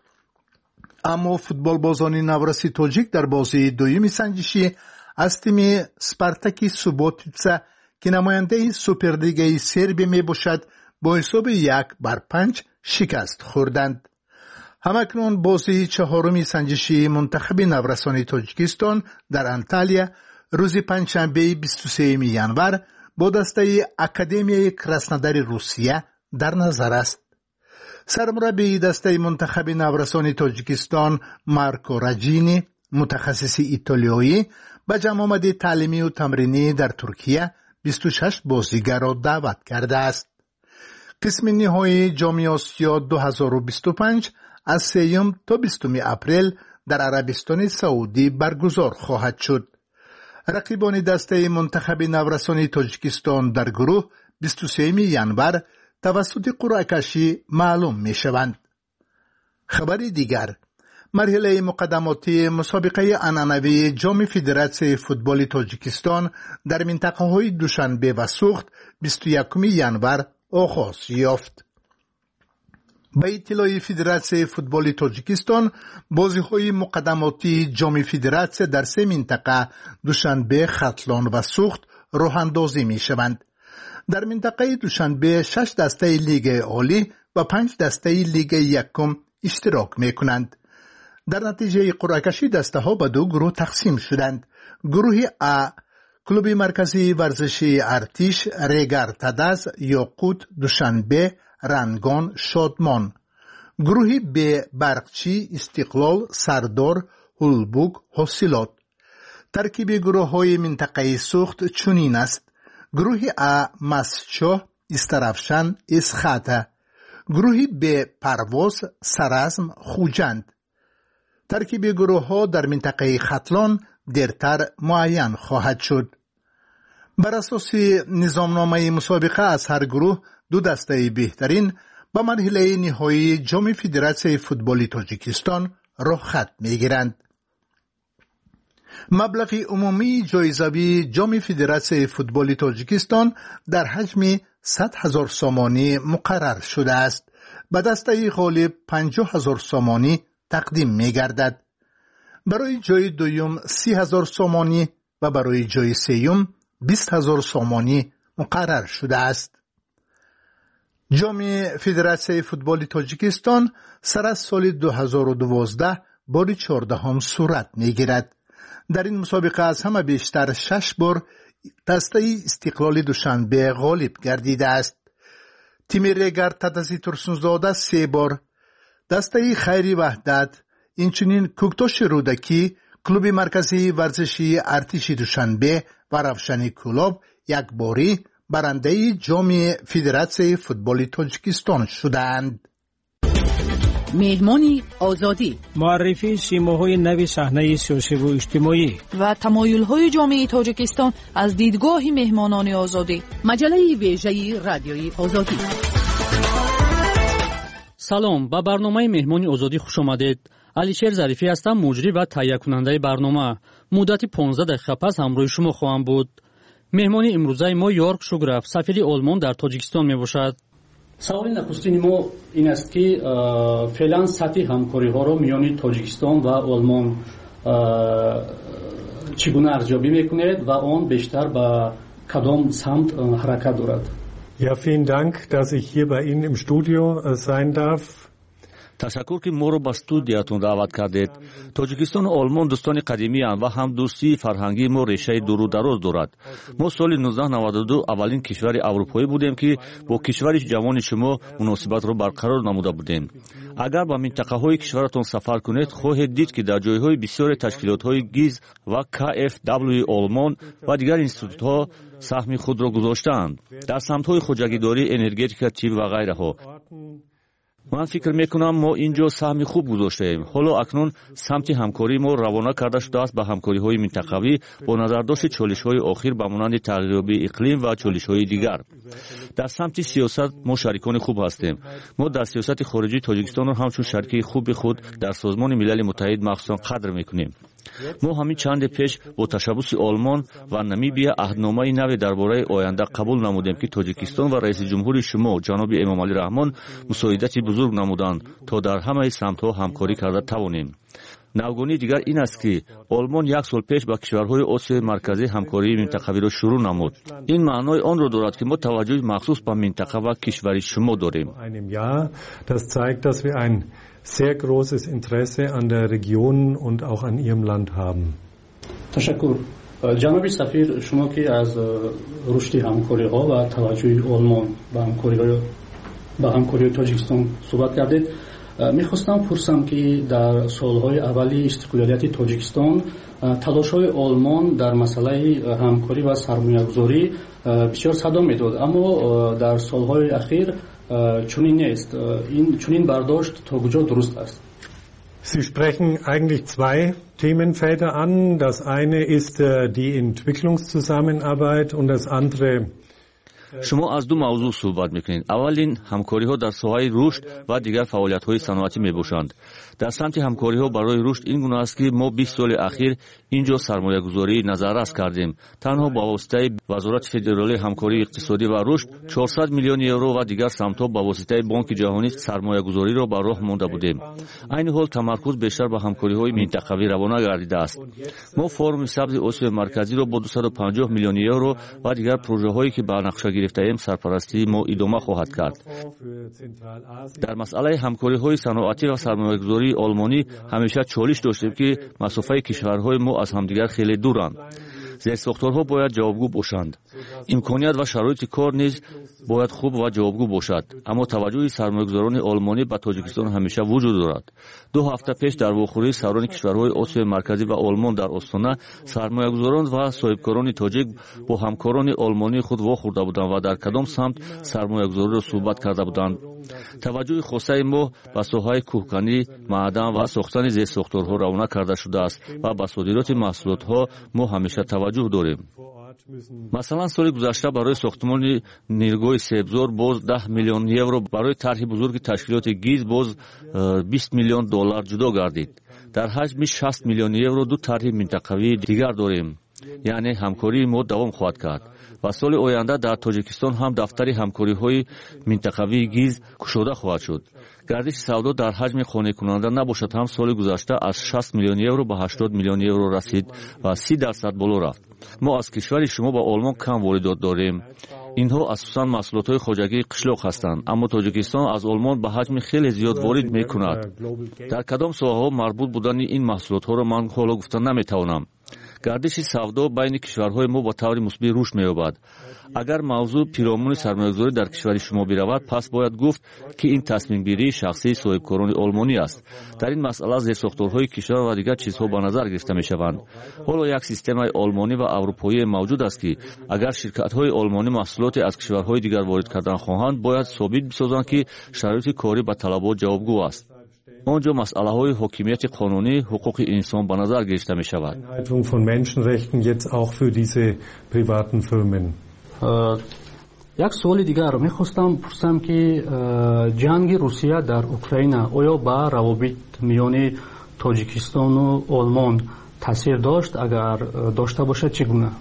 اما فوتبال بازان نورسی تاجیک در بازی دوم سنجشی از تیم سپارتاک سوبوتیتسا که نماینده سوپرلیگ سربی می باشد با حساب یک بر پنج شکست خوردند. همکنون بازی چهارم سنجشی منتخب نورسان تاجیکستان در انتالیا روز پنجشنبه بیست و سوم ژانویه با دسته اکادمیای کراسنودار روسیه در نظر است. سرمربی دسته منتخب نورسان تاجیکستان مارکو راجینی متخصص ایتالیایی به جمع آمد تعلیمی و تمرینی در ترکیه بیست و شش بازیگر را دعوت کرده است. قسم نهایی جام آسیا دو هزار و بیست و پنج از سوم تا بیستم اپریل در عربستان سعودی برگزار خواهد شد. رقیبان دسته منتخب نورسان تاجیکستان در گروه بیست و سوم ژانویه توسط قرعه کشی معلوم می شوند. خبر دیگر، مرحله مقدماتی مسابقه عنعنوی جام فدراسیون فوتبال تاجیکستان در منطقه های دوشنبه و سوخت بیست و یکم ژانویه آغاز یافت. به اطلاع فدراسیون فوتبال تاجیکستان، بازی‌های مقدماتی جام فدراسیون در سه منطقه دوشنبه، ختلان و سوخت راه اندازی می شوند. در منطقه دوشنبه شش دسته لیگ عالی و پنج دسته لیگ یکم اشتراک می کنند. در نتیجه قرعه کشی دسته ها به دو گروه تقسیم شدند. گروه ا کلوب مرکزی ورزشی ارتش، ریگر تداز، یاقوت، دوشنبه، رنگان، شادمان. گروه ب برقچی، استقلال، سردار، هولبوگ، حاصلات. ترکیب گروه های منطقه سوخت چنین است: گروه ا مسچو، استرافشان، اسخاته. گروه ب پرواز، سرازم، خوجند. ترکیب گروه ها در منطقه ختلان دیرتر معین خواهد شد. بر اساس نظامنامه مسابقه از هر گروه دو دسته بهترین به مرحله نهایی جام فدراسیون فوتبال تاجیکستان راه خط می‌گیرند. مبلغ عمومی جایزه‌ای جام فدراسیون فوتبال تاجیکستان در حجم صد هزار سامانی مقرر شده است. به دسته غالب پنجاه هزار سامانی تقدیم می‌گردد. برای جای دوم سی هزار سامانی و برای جای سوم بیست هزار سامانی مقرر شده است. جام فدراسیون فوتبال تاجیکستان سر از سال دو هزار و دوازده بار چهاردهم صورت می‌گیرد. در این مسابقه از همه بیشتر شش بار دسته استقلال دوشنبه غالب گردیده است. تیم ریگر تدازی ترسونزاده سه بار، دسته خیری وحدت، اینچنین کوکتاش رودکی، کلوب مرکزی ورزشی ارتشی دوشنبه و روشنی کلوب یک باری برنده جام فدراسیون فوتبال تاجیکستان شدند. مهمانی آزادی، معرفی سیماهای نوی صحنه سیاسی و اجتماعی و تمایل‌های جامعه تاجیکستان از دیدگاه مهمانان آزادی. مجله ویژه رادیوی آزادی. سلام، با برنامه مهمانی آزادی خوش آمدید. علیشیر ظریفی هستم، مجری و تهیه کننده برنامه. مدت پانزده دقیقه پس همراه شما خواهم بود. مهمانی امروزه ما یورک شوگرف، سفیر آلمان در تاجیکستان می باشد. سوال نخستین ما این است که فعلا سطح همکاری ها را میان تاجیکستان و آلمان چگونه ارزیابی میکنید و آن بیشتر به کدام سمت حرکت دارد؟ Ja, vielen Dank, dass ich hier bei Ihnen im Studio sein darf. ташаккур ки моро ба студиятон даъват кардед. Тоҷикистону Олмон дӯстони қадимиянд ва ҳамдӯстии фарҳангии мо решаи дуру дароз дорад. мо соли нуздаҳ наваду ду аввалин кишвари аврупоӣ будем ки бо кишвари ҷавони шумо муносибатро барқарор намуда будем. агар ба минтақаҳои кишваратон сафар кунед, хоҳед дид ки дар ҷойҳои бисёре ташкилотҳои гиз ва ка эф дабл ю Олмон ва дигар институтҳо саҳми худро гузоштаанд дар самтҳои хоҷагидорӣ, энергетика, тиб ва ғайраҳо. ман фикр мекунам мо ин ҷо саҳми хуб гузоштаем. ҳоло акнун самти ҳамкории мо равона карда шудааст ба ҳамкориҳои минтақавӣ бо назардошти чолишҳои охир ба монанди тағйирёбии иқлим ва чолишҳои дигар. дар самти сиёсат мо шарикони хуб ҳастем. мо дар сиёсати хориҷии Тоҷикистонро ҳамчун шарики хуби худ дар Созмони Милали Муттаҳид махсусан қадр мекунем. мо ҳамин чанде пеш бо ташаббуси Олмон ва Намибия аҳдномаи наве дар бораи оянда қабул намудем ки Тоҷикистон ва раиси ҷумҳури шумо ҷаноби Эмомалӣ Раҳмон мусоидати бузург намуданд, то дар ҳамаи самтҳо ҳамкорӣ карда тавонем. навгонии дигар ин аст ки Олмон як сол пеш ба кишварҳои Осиёи марказӣ ҳамкории минтақавиро шурӯъ намуд. ин маънои онро дорад ки мо таваҷҷӯҳи махсус ба минтақа ва кишвари шумо дорем. sehr großes Interesse an der Region und auch an ihrem Land haben. Tashakkur. Janobi Safir, shuma ki az rushdi hamkoriha va tavajjuhi Olmon ba hamkoriha ba hamkorihi Tojikiston suhbat karded. Мехостам пурсам ки дар солҳои аввали истиқлолияти Тоҷикистон талошҳои Олмон дар масъалаи ҳамкорӣ ва сармоягузорӣ бисёр садо медод, аммо дар солҳои ахир чунин нест. Ин чунин бардошт то куҷо дуруст аст? Sie sprechen eigentlich zwei Themenfelder an. Das eine ist die Entwicklungszusammenarbeit und das andere шумо аз ду мавзӯъ суҳбат мекунед. аввалин ҳамкориҳо дар соҳаи рушд ва дигар фаъолиятҳои саноатӣ мебошанд. дар самти ҳамкориҳо барои рушд ин гуна аст ки мо бист соли ахир ин ҷо сармоягузории назаррас кардем. танҳо ба воситаи вазорати федералии ҳамкории иқтисодӣ ва рушд чорсад миллиони евро ва дигар самтҳо ба воситаи Бонки ҷаҳонӣ сармоягузориро ба роҳ монда будем. айни ҳол тамаркуз бештар ба ҳамкориҳои минтақавӣ равона гардидааст. мо форуми сабзи Осиёи марказиро бо дусаду панҷоҳ миллиони евро ва дигар проҷаҳое ки ба нақша гирифтаем сарпарастии мо идома хоҳад кард. дар масъалаи ҳамкориҳои саноатӣ ва сармоягузории олмонӣ ҳамеша чолиш доштем ки масофаи кишварҳои мо аз ҳамдигар хеле дуранд. зерсохторҳо бояд ҷавобгӯ бошанд. имконият ва шароити кор низ бояд хуб ва ҷавобгӯ бошад. аммо таваҷҷӯҳи сармоягузорони олмонӣ ба Тоҷикистон ҳамеша вуҷуд дорад. ду ҳафта пеш дар вохӯрии сарони кишварҳои Осиёи марказӣ ва Олмон дар Остона сармоягузорон ва соҳибкорони тоҷик бо ҳамкорони олмонии худ вохӯрда буданд ва дар кадом самт сармоягузориро суҳбат карда буданд. таваҷҷӯҳи хосаи мо ба соҳаи кӯҳканӣ, маъдан ва сохтани зерсохторҳо равона карда шудааст ва ба содироти маҳсулотҳо мо ҳамеша таваҷҷӯҳ дорем. масалан соли гузашта барои сохтмони ниргоҳи себзор боз даҳ миллион евро, барои тарҳи бузурги ташкилоти гиз боз бист миллион доллар ҷудо гардид. дар ҳаҷми шаст миллион евро ду тарҳи минтақавии дигар дорем, яъне ҳамкории мо давом хоҳад кард ва соли оянда дар Тоҷикистон ҳам дафтари ҳамкориҳои минтақавии гиз кушода хоҳад шуд. гардиши савдо дар ҳаҷми қонеъкунанда набошад ҳам соли гузашта аз шаст миллион евро ба ҳаштод миллион евро расид ва си дарсад боло рафт. мо аз кишвари шумо ба Олмон кам воридот дорем. инҳо асосан маҳсулотҳои хоҷагии қишлоқ ҳастанд, аммо Тоҷикистон аз Олмон ба ҳаҷми хеле зиёд ворид мекунад. дар кадом соҳаҳо марбут будани ин маҳсулотҳоро ман ҳоло гуфта наметавонам. гардиши савдо байни кишварҳои мо ба таври мусбит рушд меёбад. агар мавзӯъ пиромони сармоягузорӣ дар кишвари шумо биравад, пас бояд гуфт ки ин тасмимгирии шахсии соҳибкорони олмонӣ аст. дар ин масъала зерсохторҳои кишвар ва дигар чизҳо ба назар гирифта мешаванд. ҳоло як системаи олмонӣ ва аврупоие мавҷуд аст ки агар ширкатҳои олмонӣ маҳсулоте аз кишварҳои дигар ворид кардан хоҳанд, бояд собит бисозанд ки шароити корӣ ба талабот ҷавобгӯ аст. онҷо масъалаҳои ҳокимияти қонунӣ, ҳуқуқи инсон ба назар гирифта мешавад. як суоли дигар мехостам пурсам ки ҷанги Русия дар Украина оё ба равобит миёни Тоҷикистону Олмон таъсир дошт? агар дошта бошад чӣ гуна?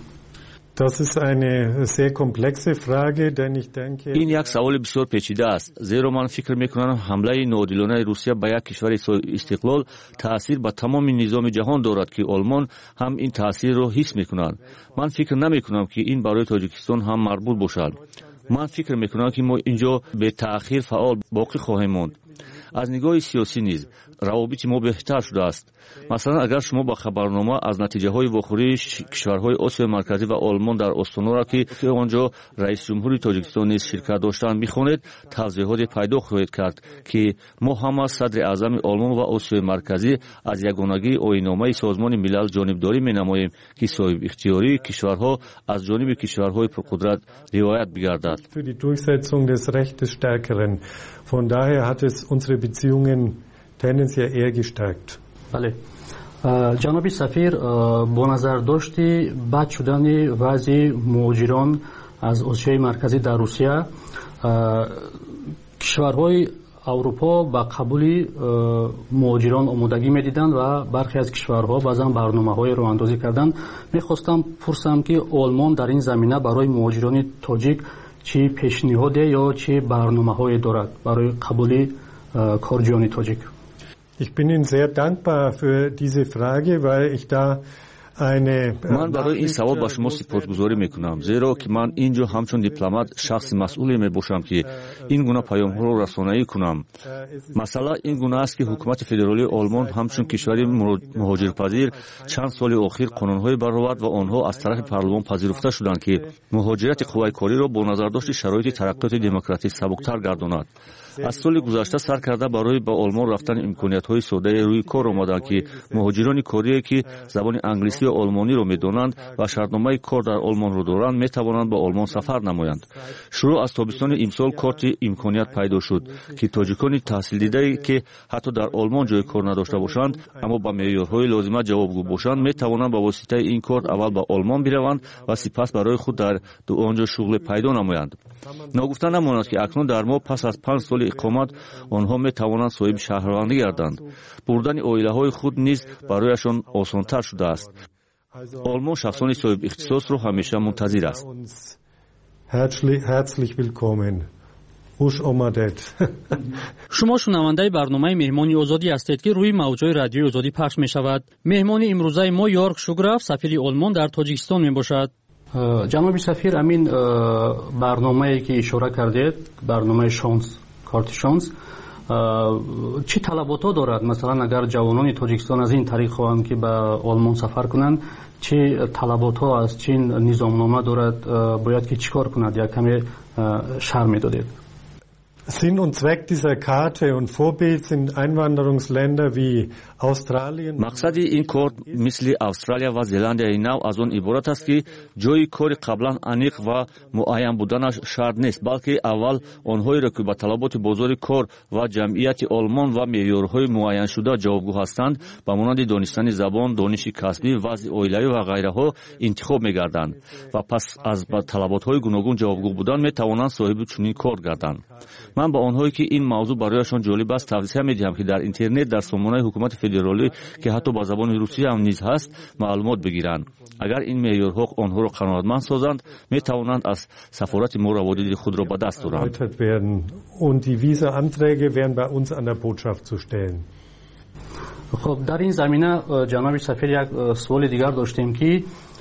ин як саволи бисёр печида аст, зеро ман фикр мекунам ҳамлаи ноодилонаи Русия ба як кишвари соҳибистиқлол таъсир ба тамоми низоми ҷаҳон дорад ки Олмон ҳам ин таъсирро ҳис мекунад. ман фикр намекунам ки ин барои Тоҷикистон ҳам марбут бошад. ман фикр мекунам ки мо ин ҷо бетаъхир фаъол боқӣ хоҳем монд. аз нигоҳи сиёсӣ низ равобити мо беҳтар шудааст. масалан агар шумо ба хабарнома аз натиҷаҳои вохӯрии кишварҳои осиёи марказӣ ва олмон дар остонаро ки онҷо раисҷумҳури тоҷикистон низ ширкат доштанд бихонед тавзеҳоте пайдо хоҳед кард ки мо ҳама садри аъзами олмон ва осиёи марказӣ аз ягонагии оинномаи созмони милал ҷонибдорӣ менамоем ки соҳибихтиёрии кишварҳо аз ҷониби кишварҳои пурқудрат ривоят бигардад. Von daher hat es unsere Beziehungen tendenziell eher gestärkt. Bale. ҷаноби сафир, бо назардошти бад шудани вазъи муҳоҷирон аз осиёи марказӣ дар Русия, кишварҳои аврупо ба қабули муҳоҷирон омодагӣ медиданд ва бархе аз кишварҳо баъзан барномаҳои роҳандозӣ карданд. Мехостам пурсам ки Олмон дар ин замина барои муҳоҷирони тоҷик чӣ пешниҳоде ё чӣ барномаҳое дорад барои қабули корҷиёни тоҷик? Ich bin Ihnen sehr dankbar für diese Frage, weil ich da ман барои ин савол ба шумо сипосгузорӣ мекунам, зеро ки ман ин ҷо ҳамчун дипломат шахси масъуле мебошам ки ин гуна паёмҳоро расонаӣ кунам. Масъала ин гуна аст ки ҳукумати федералии Олмон ҳамчун кишвари муҳоҷирпазир чанд соли охир қонунҳое баровард ва онҳо аз тарафи парлумон пазируфта шуданд ки муҳоҷирати қувваи кориро бо назардошти шароити тараққиёти демократӣ сабуктар гардонад. аз соли гузашта сар карда барои ба Олмон рафтани имкониятҳои содае рӯи кор омаданд ки муҳоҷирони корие ки забони англисӣ ва олмониро медонанд ва шартномаи кор дар Олмонро доранд метавонанд ба Олмон сафар намоянд. Шурӯъ аз тобистони имсол корти имконият пайдо шуд ки тоҷикони таҳсилдидае ки ҳатто дар Олмон ҷои кор надошта бошанд, аммо ба меъёрҳои лозима ҷавобгӯ бошанд, метавонанд ба воситаи ин корт аввал ба Олмон бираванд ва сипас барои худ дар онҷо шуғле пайдо намоянд. Ногуфта намонад ки акнун дар мо пас аз панҷ соли иқомат онҳо метавонанд соҳиби шаҳрвандӣ гарданд. бурдани оилаҳои худ низ барояшон осонтар шудааст. Олмон шахсони соҳиб ихтисосро ҳамеша мунтазир аст. Herzlich willkommen. Хуш омадед. шумо шунавандаи барномаи меҳмони озодӣ ҳастед ки рӯи мавҷҳои радиои озодӣ пахш мешавад. меҳмони имрӯзаи мо Йорк Шуграф, сафири Олмон дар Тоҷикистон мебошад. ҷаноби сафир, амин барномае ки ишора кардед, барномаи шонс, корти шонс, чӣ талаботҳо дорад? Масалан, агар ҷавонони Тоҷикистон аз ин тариқ хоҳанд ки ба Олмон сафар кунанд, чӣ талаботҳо аст, чӣ низомнома дорад, бояд ки чӣ кор кунад? Як каме шарҳ медодед. Sinn und Zweck dieser Karte und Vorbild sind Einwanderungsländer wie Australien. Мақсади ин кор мисли Австралия ва Зеландияи нав аз он иборат аст ки ҷои кори қаблан аниқ ва муайян буданаш шарт нест, балки аввал онҳоеро ки ба талаботи бозори кор ва ҷамъияти Олмон ва меъёрҳои муайяншуда ҷавобгӯ ҳастанд, ба монанди донистани забон, дониши касбӣ, вазъи оилавӣ ва ғайраҳо интихоб мегарданд ва пас аз ба талаботҳои гуногун ҷавобгӯ будан метавонанд соҳиби чунин кор гарданд. ман ба онҳое ки ин мавзӯъ барояшон ҷолиб аст тавсия медиҳам ки дар интернет дар сомонаи ҳукумати федералӣ ки ҳатто ба забони русӣ ҳам низ ҳаст маълумот бигиранд. агар ин меъёрҳо онҳоро қаноатманд созанд, метавонанд аз сафорати мо раводиди худро ба даст оранд. хоб дар ин замина ҷаноби сафир, як суоли дигар доштем ки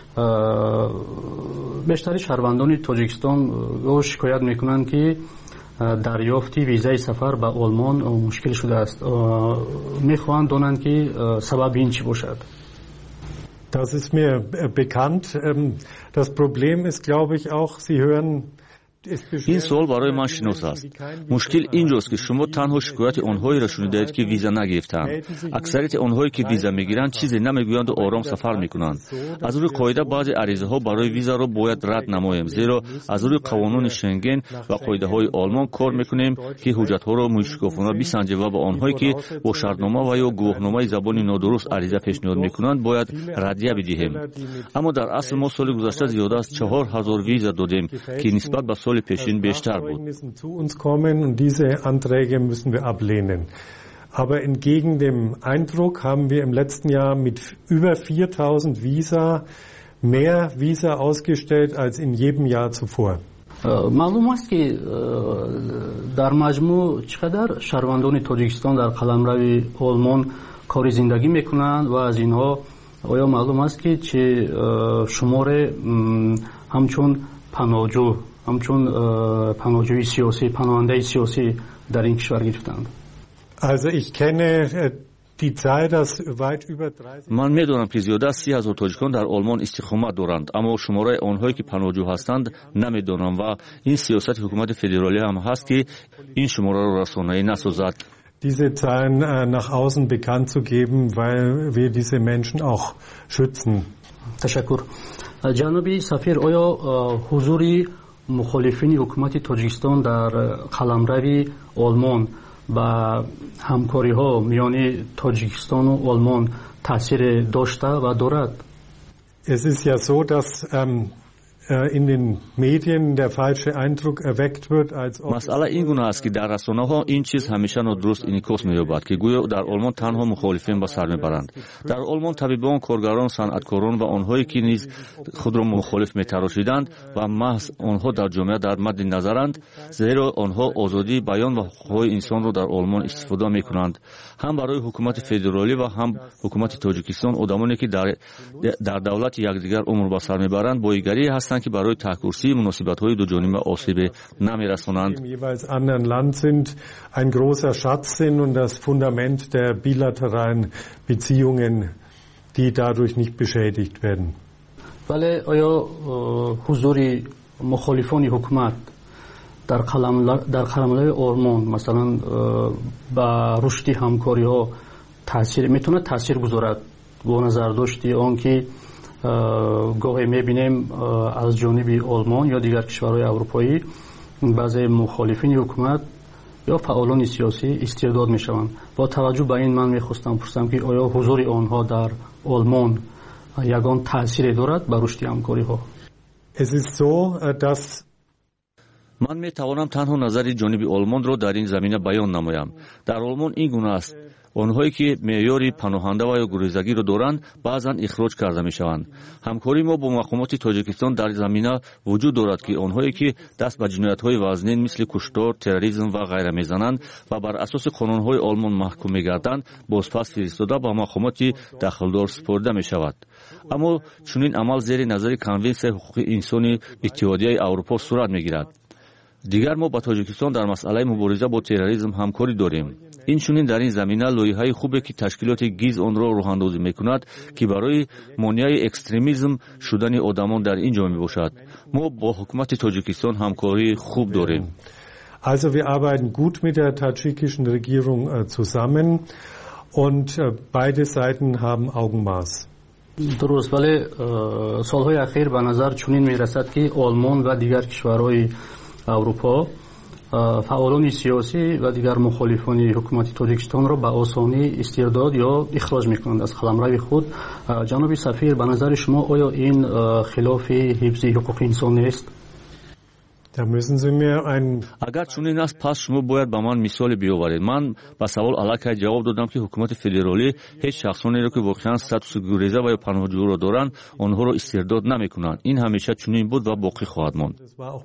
бештари шаҳрвандони Тоҷикистон шикоят мекунанд ки дарёфти визаи сафар ба Олмон мушкил шудааст. Мехоҳанд донанд ки сабаби ин чӣ бошад? Das ist mir bekannt. Das Problem ist, glaube ich, auch, Sie hören ин суол барои ман шинос аст. мушкил ин ҷост ки шумо танҳо шикояти онҳоеро шунидаед ки виза нагирифтаанд. аксарияти онҳое ки виза мегиранд чизе намегӯянду ором сафар мекунанд. аз рӯи қоида баъзе аризаҳо барои визаро бояд рад намоем, зеро аз рӯи қонуни Шенген ва қоидаҳои Олмон кор мекунем ки ҳуҷҷатҳоро мушкофона бисанҷем ва ба онҳое ки бо шартнома ва ё гувоҳномаи забони нодуруст ариза пешниҳод мекунанд бояд раддия бидиҳем. аммо дар асл мо соли гузашта зиёда аз чаҳор ҳазор виза додем ки нисбат ба соли пешин бештар буд. Aber entgegen dem Eindruck haben wir im letzten Jahr mit über viertausend Visa mehr Visa ausgestellt als in jedem Jahr zuvor. маълум аст ки дар маҷмӯъ чӣ қадар шаҳрвандони Тоҷикистон дар қаламрави Олмон кори зиндагӣ мекунанд ва аз инҳо оё маълум аст ки чӣ шуморе ҳамчун паноҳҷӯ ҳамчун паноҳҷӯи сиёсӣ, паноҳандаи сиёсӣ дар ин кишвар гирифтанд? Also ich kenne die Zahl, dass weit über dreißig من میدونم که زیاده از سی هزار تاجیکان در آلمان استقامت دارند، اما شماره آنهایی که پناهجو هستند نمیدونم و این سیاست حکومت فدرالی هم هست که این شماره را رسانه‌ای نسازد. diese Zahlen nach außen bekannt zu geben, weil wir diese Menschen auch schützen. تشکر. جناب سفیر، آیا حضور مخالفین حکومت تاجیکستان در قلمرو آلمان و همکاری ها میان تاجیکستان و آلمان تاثیر داشته و دارد؟ Es ist ja so, dass ähm, in den Medien der falsche Eindruck erweckt wird, als ob مسئله این گونه است که در رسانه‌ها این چیز همیشه نادرست انعکاس می‌یابد که گویا در آلمان تنها مخالفین به سر میبرند. در آلمان طبیبان، کارگران، صنعتکاران و آنهایی که نیز خود را مخالف می‌تراشیدند و محض آنها در جامعه در مد نظرند، زیرا آنها آزادی بیان و حقوق انسان را در آلمان استفاده می‌کنند. هم برای حکومت فدرالی و هم حکومت تاجیکستان آدمانی که در در دولت یکدیگر عمر به سر میبرند بایگری هستند که برای تحکرسی مناسبت‌های دو جانبه آسیب نمی‌رسانند. jeweils anderen Land sind ein großer Schatz sind und das Fundament der bilateralen Beziehungen, die dadurch nicht beschädigt werden. ولی آیا حضور مخالفان حکومت در قلمرو در قلمرو آلمان مثلا با رشد همکاری ها تاثیر میتونه تاثیر گذارد؟ با نظر داشتی آن که گاهی میبینیم از جانب آلمان یا دیگر کشورهای اروپایی بعضی مخالفین حکومت یا فعالان سیاسی استرداد میشوند. با توجه به این من میخواستم پرسم که آیا حضور آنها در آلمان یگان تاثیر دارد بر رشد همکاری ها؟ Es ist so, dass من می توانم تنها نظر جانب آلمان را در این زمینه بیان نمایم. در آلمان این گونه است: آنهایی که معیار پناهنده و یا گریزگی را دارند بعضا اخراج کرده می شوند. همکاری ما با مقامات تاجیکستان در زمینه وجود دارد که آنهایی که دست به جنایت های وزنین مثل کشتار، تروریسم و غیره میزنند و بر اساس قانون های آلمان محکوم می گردند بازپس فرستاده به مقامات دخلدار سپرده می شود. اما چنین عمل زیر نظر کنونسیون حقوق انسانی اتحادیه اروپا صورت می گیرد. دیگر ما با تاجیکستان در مسئله مبارزه با تروریسم همکاری داریم. این چنین در این زمینه لایحه‌ای خوبه که تشکیلات گیز آن را راه‌اندازی می‌کند که برای مانع اکستریمیسم شدن آدمان در این جامعه باشد. ما با حکومت تاجیکستان همکاری خوب داریم. Also wir arbeiten gut mit der tadschikischen Regierung zusammen und beide Seiten haben Augenmaß. درست، ولی سالهای اخیر به نظر چنین می‌رسد که آلمان و دیگر کشورهای اروپا فعالان سیاسی و دیگر مخالفان حکومت تاجیکستان را به آسانی استرداد یا اخراج میکنند از قلمرو خود. جناب سفیر، به نظر شما آیا این خلاف حفظ حقوق انسان نیست؟ اگر چنین است پس شما باید به من مثال بیاورید. من به سوال علاقه جواب دادم که حکومت فدرالی هیچ شخصانی را که واقعا استاتوس گریزه و یا پناهجو را دارند آنها را استرداد نمیکنند. این همیشه چنین بود و باقی خواهد ماند.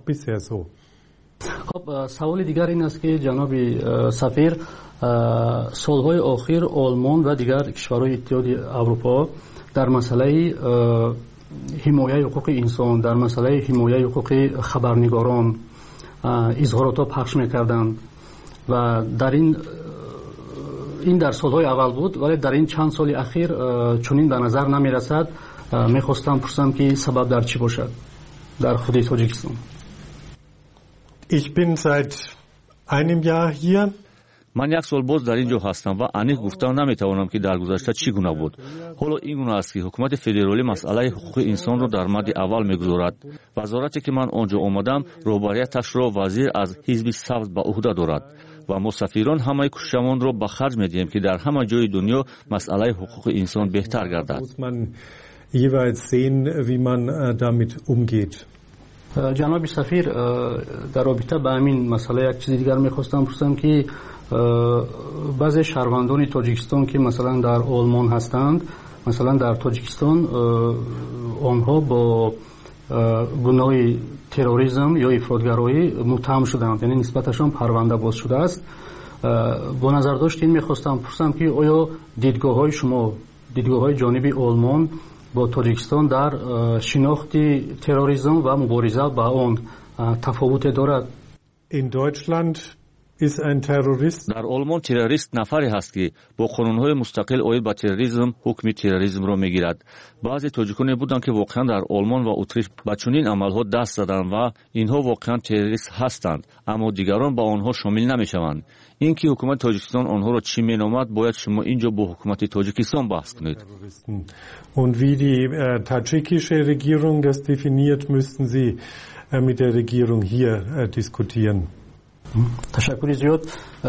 خب سوال دیگر این است که جناب سفیر، سالهای اخیر آلمان و دیگر کشورهای اتحادیه اروپا در مسئله حمایت حقوق انسان، در مسئله حمایت حقوق خبرنگاران اظهارات پخش میکردند و در این این در سالهای اول بود، ولی در این چند سال اخیر چنین به نظر نمیرسد. میخواستم پرسم که سبب در چی باشد در خود تاجیکستان؟ Ich bin seit einem Jahr hier. من یک سال باز در اینجا هستم و انیق گفتن نمیتوانم که در گذشته چی گونه بود. حالا این گونه است که حکومت فدرالی مسئله حقوق انسان را در مد اول میگذارد. وزارتی که من آنجا آمدم رهبریتش را وزیر از حزب سبز به عهده دارد و ما سفیران همه کوششمان را به خرج میدهیم که در همه جای دنیا مسئله حقوق انسان بهتر گردد. jeweils sehen, wie man damit umgeht. جناب سفیر، در رابطه با همین مسئله یک چیز دیگر میخواستم پرسم که بعضی شهروندان تاجیکستان که مثلا در آلمان هستند، مثلا در تاجیکستان آنها با گناه تروریسم یا افراطگرایی متهم شدند، یعنی نسبتشان پرونده باز شده است. با نظر داشتین میخواستم پرسم که آیا دیدگاه های شما، دیدگاه های جانب آلمان با تاجیکستان در شناخت تروریسم و مبارزه با آن تفاوت دارد؟ In Deutschland در آلمان تروریست نفری هست که با قانون‌های مستقل اوید با تروریسم حکم تروریسم را میگیرد. بعضی تاجیکانی بودند که واقعا در آلمان و اتریش به چنین عملها دست زدند و اینها واقعا تروریست هستند، اما دیگران با آنها شامل نمیشوند. اینکه حکومت تاجیکستان آنها را چی مینامد باید شما اینجا با حکومت تاجیکستان بحث کنید. Und wie die äh, tadschikische Regierung das definiert, müssten Sie äh, mit der Regierung hier äh, diskutieren. تشکر زیاد.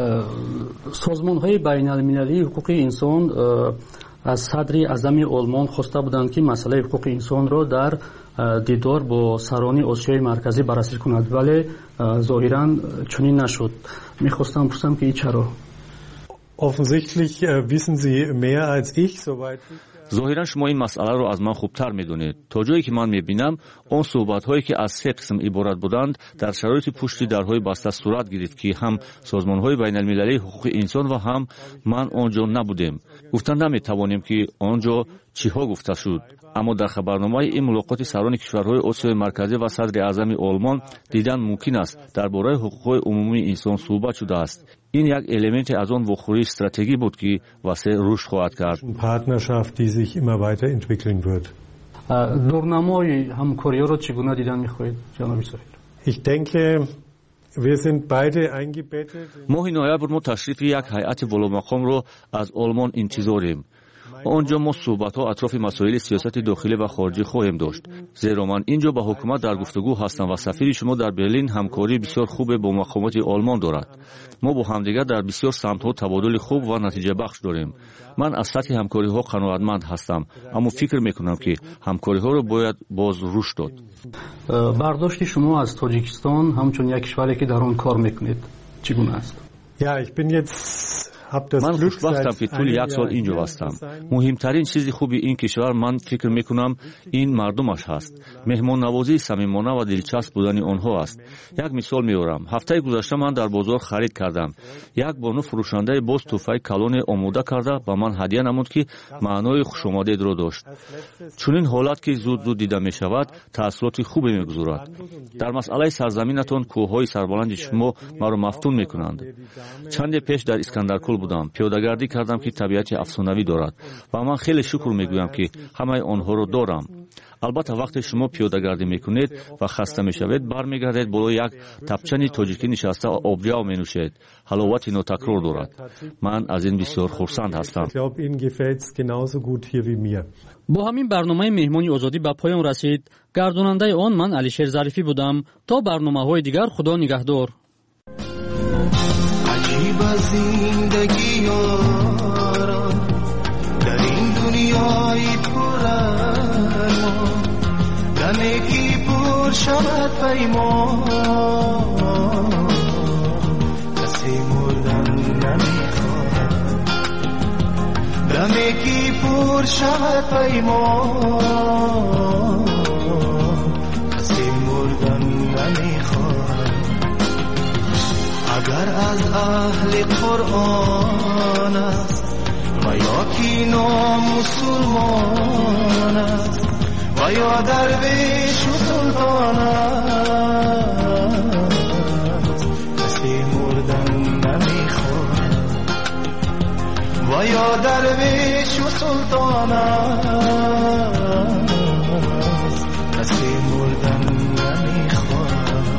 سازمان‌های بین‌المللی حقوق انسان از صدر اعظم آلمان خواسته بودند که مسئله حقوق انسان را در دیدار با سران آسیای مرکزی بررسی کند، ولی ظاهراً چنین نشد. می‌خواستم پرسم که چرا؟ Offensichtlich äh, wissen Sie mehr als ich, soweit ظاهرا شما این مسئله رو از من خوبتر میدونید. تا جایی که من میبینم آن صحبت هایی که از سه قسم عبارت بودند در شرایط پشت درهای بسته صورت گرفت که هم سازمان های بین المللی حقوق انسان و هم من آنجا نبودیم. گفتن نمیتوانیم که آنجا چی ها گفته شد، اما در خبرنامه این ملاقات سران کشورهای آسیای مرکزی و صدر اعظم آلمان دیدن ممکن است درباره حقوق عمومی انسان صحبت شده است. این یک الیمنت از آن واخوری استراتژی بود که واسه رشد خواهد کرد. Partnerschaft, die sich immer weiterentwickeln wird. دورنمای همکاری را چگونه دیدن می‌خواهید جناب سفیر؟ Ich denke wir sind beide eingebettet. ماه نوامبر ما تشریف یک هیئت والامقام را از آلمان انتظاریم. آنجا ما صحبت‌ها اطراف مسائل سیاست داخلی و خارجی خواهیم داشت، زیرا من اینجا با حکومت در گفتگو هستم و سفیر شما در برلین همکاری بسیار خوب با مقامات آلمان دارد. ما با همدیگر در بسیار سمت‌ها تبادل خوب و نتیجه بخش داریم. من از سطح همکاری‌ها قناعتمند هستم، اما فکر می‌کنم که همکاری‌ها را باید باز رشد داد. برداشت شما از تاجیکستان همچون یک کشوری که در آن کار می‌کنید چگونه است؟ Ja, ich bin jetzt من خوشبختم که طول یک سال اینجا هستم. مهمترین چیز خوبی این کشور من فکر میکنم این مردمش هست. مهمان نوازی صمیمانه و دلچسب بودن آنها است. یک مثال میارم. هفته گذشته من در بازار خرید کردم. یک بانو فروشنده باز تحفه کلون آماده کرده و من هدیه نمود که معنای خوشامدید را داشت. چون این حالت که زود زود دیده می شود تأثیرات خوبی میگذارد. در مسئله سرزمینتان کوههای سربلند شما مرا مفتون میکنند. چند پیش در اسکندرکل بودم، پیاده‌گردی کردم که طبیعت افسانه‌ای دارد و من خیلی شکر میگویم که همه آنها را دارم. البته وقتی شما پیاده‌گردی میکنید و خسته میشوید برمیگردید بالای یک تپچنی تاجیکی نشسته و آبجو مینوشید. حلاوت ناتکرار دارد. من از این بسیار خرسند هستم. با همین برنامه مهمانی آزادی به پایان رسید. گرداننده آن من علیشیر ظریفی بودم. تا برنامه‌های دیگر خدا نگهدار. عجیب زندگی یارا در این دنیای پر ارمان، دمی که پر شود پیمان، کسی مردن نمیخواد. دمی که پر شود پیمان، کسی مردن نمیخواد. اگر از اهل قرآن است و یا کی نامسلمان است و یا درویش و سلطان است، کسی مردن نمیخواد. و یا درویش و سلطان است، کسی مردن نمیخواد.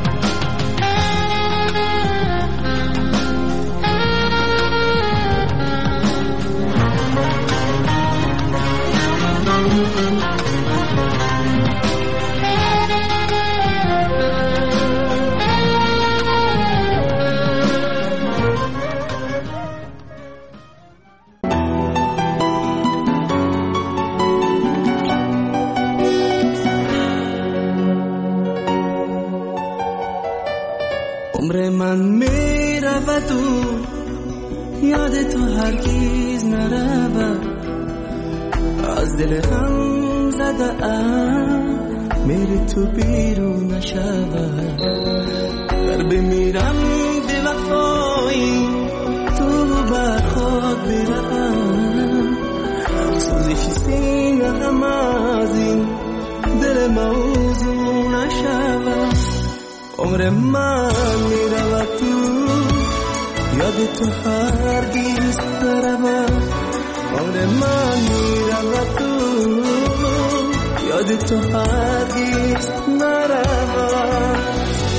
عمر من می رود و یاد تو هرگیز نرود، از دل هم زده ام میری تو بیرون نشود. گر بمیرم به وفایی تو بر خود برم، سوزش سینه هم از این دل موضوع نشود. عمر من میرود تو یاد تو هرگز نرود آن من میرود تو یاد تو هرگز نرود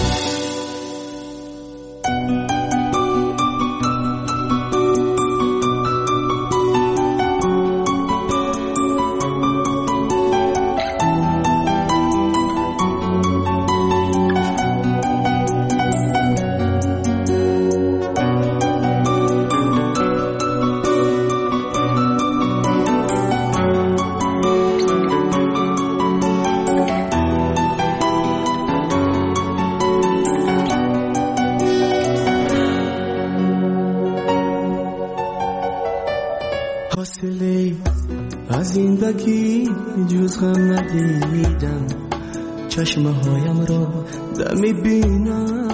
از زندگی جز غم ندیدم چشمه هایم را دمی بینم